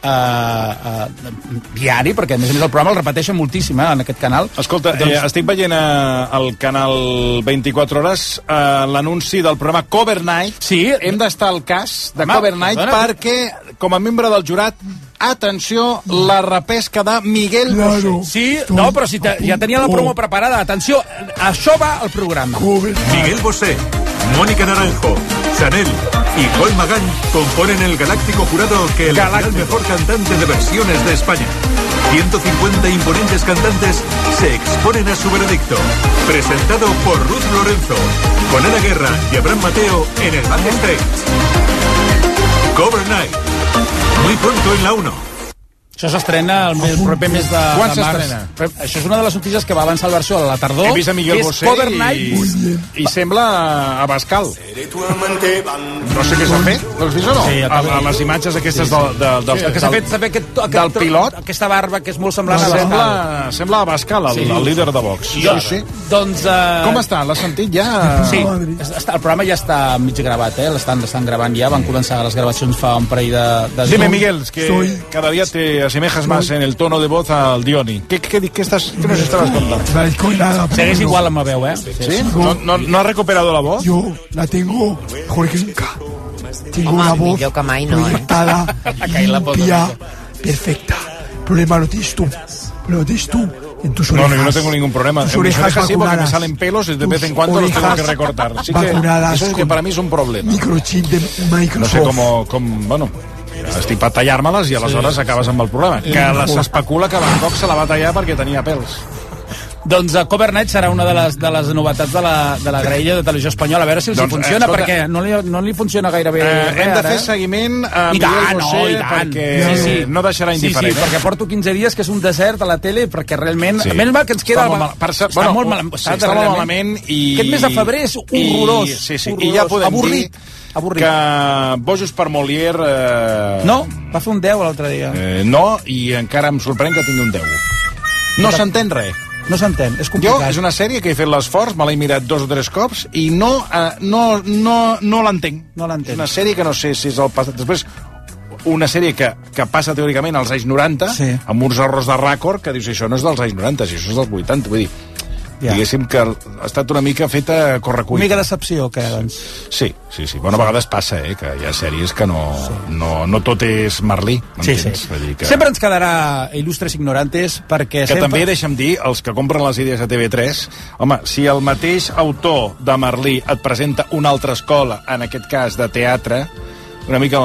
diari, perquè a més el programa el repeteixen moltíssim en aquest canal. Escolta, estic veient al canal 24 hores l'anunci del programa Cover Night. Sí. Hem d'estar al cas de Cover Night perquè, com a membre del jurat, atenció, la repesca de Miguel Bosé. Sí, no, però si ja tenia la promo preparada. Atenció, això va al programa. Miguel Bosé, Mónica Naranjo, Chanel y Paul Magán componen el galáctico jurado que elegirá el mejor cantante de versiones de España. 150 imponentes cantantes se exponen a su veredicto. Presentado por Ruth Lorenzo, con Ana Guerra y Abraham Mateo en el backstage. Cover Night. Muy pronto en la 1. Això s'estrena el proper mes de Quan s'estrena? Això és una de les notícies que va avançar el versió a la tardor. He vist a Miguel Bosé i sembla Abascal. No sé què s'ha fet. L'has vist o no? Sí, a les imatges aquestes del pilot. Aquesta barba que és molt semblant a Abascal. Sembla Abascal, el líder de Vox. Sí. Doncs... Com està? L'has sentit ja? Sí, el programa ja està mig gravat, l'estan gravant ja. Van començar les gravacions fa un parell de... Dime, Miguel, es que cada día te asemejas más en el tono de voz al Dioni. ¿Qué nos estabas contando? Seguís igual amb la veu, ¿Sí? ¿No has recuperado la voz? Yo la tengo mejor que nunca. Tengo una voz proyectada, limpia, perfecta. Problema lo tienes tú. En tus orejas. No, yo no tengo ningún problema. Tus orejas sí, porque me salen pelos y de vez en cuando los tengo que recortar. Así que eso es que para mí es un problema. Microchip de Microsoft. No sé bueno... estic per tallar-me-les i aleshores acabes amb el problema. Que s'especula que Bangkok se la va tallar perquè tenia pèls. Doncs Cover Night serà una de les novetats de la graella de Televisió Espanyola. A veure si els funciona, perquè no li funciona gairebé res. Hem de fer seguiment a Miguel Bosé perquè no deixarà indiferent. Sí, perquè porto 15 dies que és un desert a la tele, perquè realment... Menys mal que ens queda... Està molt malament i... Aquest mes de febrer és horrorós. Sí, i ja podem dir que Bojos per Molière... No, va fer un 10 l'altre dia. No, i encara em sorprèn que tingui un 10. No s'entén res. No s'entén, és complicat. Jo és una sèrie que he fet l'esforç, me l'he mirat 2 o 3 cops i no l'entenc. No l'entenc. És una sèrie que no sé si és el passat. Després, una sèrie que passa teòricament als anys 90, amb uns errors de rècord, que dius, això no és dels anys 90, si això és dels 80, vull dir... Diguéssim que ha estat una mica feta a correcuita. Una mica decepció, que doncs... Sí. Bueno, a vegades passa, que hi ha sèries que no tot és Merlí. Sí. Sempre ens quedarà il·lustres ignorantes, perquè que també, deixa'm dir, els que compren les idees a TV3, home, si el mateix autor de Merlí et presenta una altra escola, en aquest cas de teatre, una mica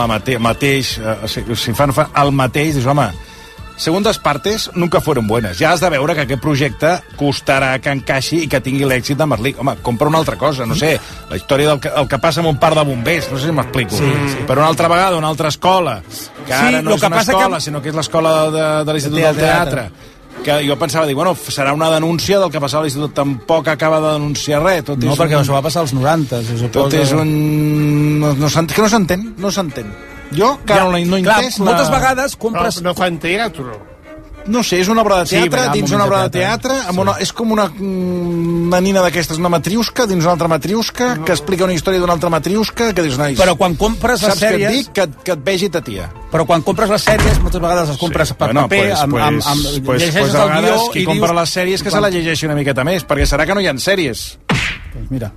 si fan el mateix, dius, home, segundas partes nunca fueron buenas. Ja has de veure que aquest projecte costarà que encaixi i que tingui l'èxit de Merlí. Home, compra una altra cosa, no sé, la història del que passa amb un parc de bombers, no sé si m'explico. Per una altra vegada, una altra escola, que ara no és una escola, sinó que és l'escola de l'Institut del Teatre. Que jo pensava, bueno, serà una denúncia del que passava a l'Institut, tampoc acaba de denunciar res. No, perquè això va passar als 90, se suposa. Tot és un... que no s'entén. Jo, que no he entès... Moltes vegades compres... No fan teatre. No sé, és una obra de teatre dins una obra de teatre, és com una nina d'aquestes, una matriusca dins una altra matriusca, que explica una història d'una altra matriusca, que dius, nois... Però quan compres les sèries... Saps què et dic? Que et vegi ta tia. Però quan compres les sèries, moltes vegades les compres per paper, llegeixes el guió i compra les sèries que se la llegeixi una miqueta més, perquè serà que no hi ha sèries. Mira,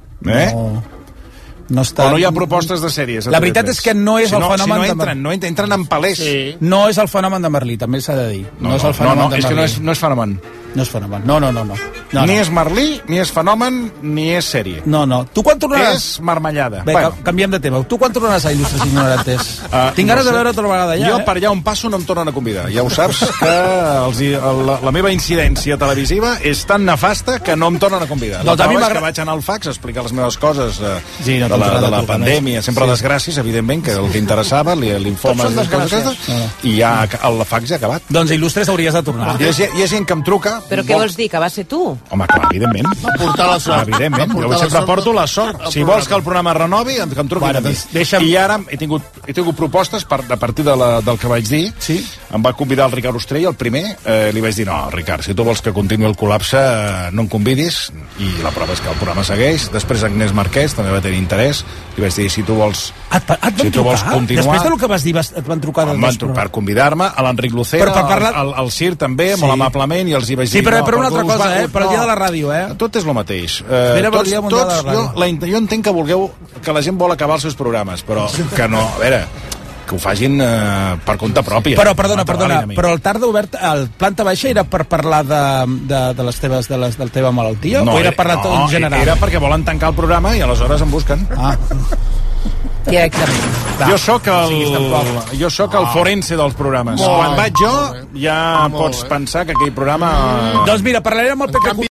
no està... O no hi ha propostes de sèries. La veritat és que no és el fenomen de Merlí. No entren en palès. No és el fenomen de Merlí, també s'ha de dir. No és el fenomen de Merlí. És que no és fenomen. No és fenomen. No. Ni és Merlí, ni és fenomen, ni és sèrie. No. Tu quan tornaràs? És marmellada. Bé, canviem de tema. Tu quan tornaràs a Il·lustres Ignorantes? Tinc ganes de veure altra vegada ja. Jo per allà on passo no em tornen a convidar. Ja ho saps que la meva incidència televisiva és tan nefasta que no em tornen a convidar. La prova és que vaig anar al fax a explicar les meves coses de la pandèmia. Sempre desgràcies, evidentment, que el que interessava, l'informe... I ja el fax ja ha acabat. Doncs Il·lustres hauries de tornar. Hi ha gent que em truca... Però què vols dir, que va ser tu? Home, clar, evidentment. Va portar la sort. Evidentment, jo sempre porto la sort. Si vols que el programa es renovi, que em truquin a mi. I ara he tingut propostes a partir del que vaig dir. Em va convidar el Ricard Ostrell, el primer. Li vaig dir, no, Ricard, si tu vols que continuï el col·lapse, no em convidis. I la prova és que el programa segueix. Després Agnès Marquès també va tenir interès. Li vaig dir, si tu vols continuar... Després del que vas dir, et van trucar per convidar-me, a l'Enric Lucera, al Cir també, molt amablement, i els hi vaig dir... Sí, però per una altra cosa, per al dia de la ràdio, Tot és el mateix. Jo entenc que vulgueu, que la gent vol acabar els seus programes, però que no, a veure, que ho facin per compte pròpia. Però, perdona, però el Tarda Obert, el planta baixa, era per parlar de les teves, de la teva malaltia? O era per en general? Era perquè volen tancar el programa i aleshores em busquen. Directament. Jo sóc el forense dels programes. Quan vaig jo, ja pots pensar que aquell programa... Doncs mira, parlaré amb el Pepe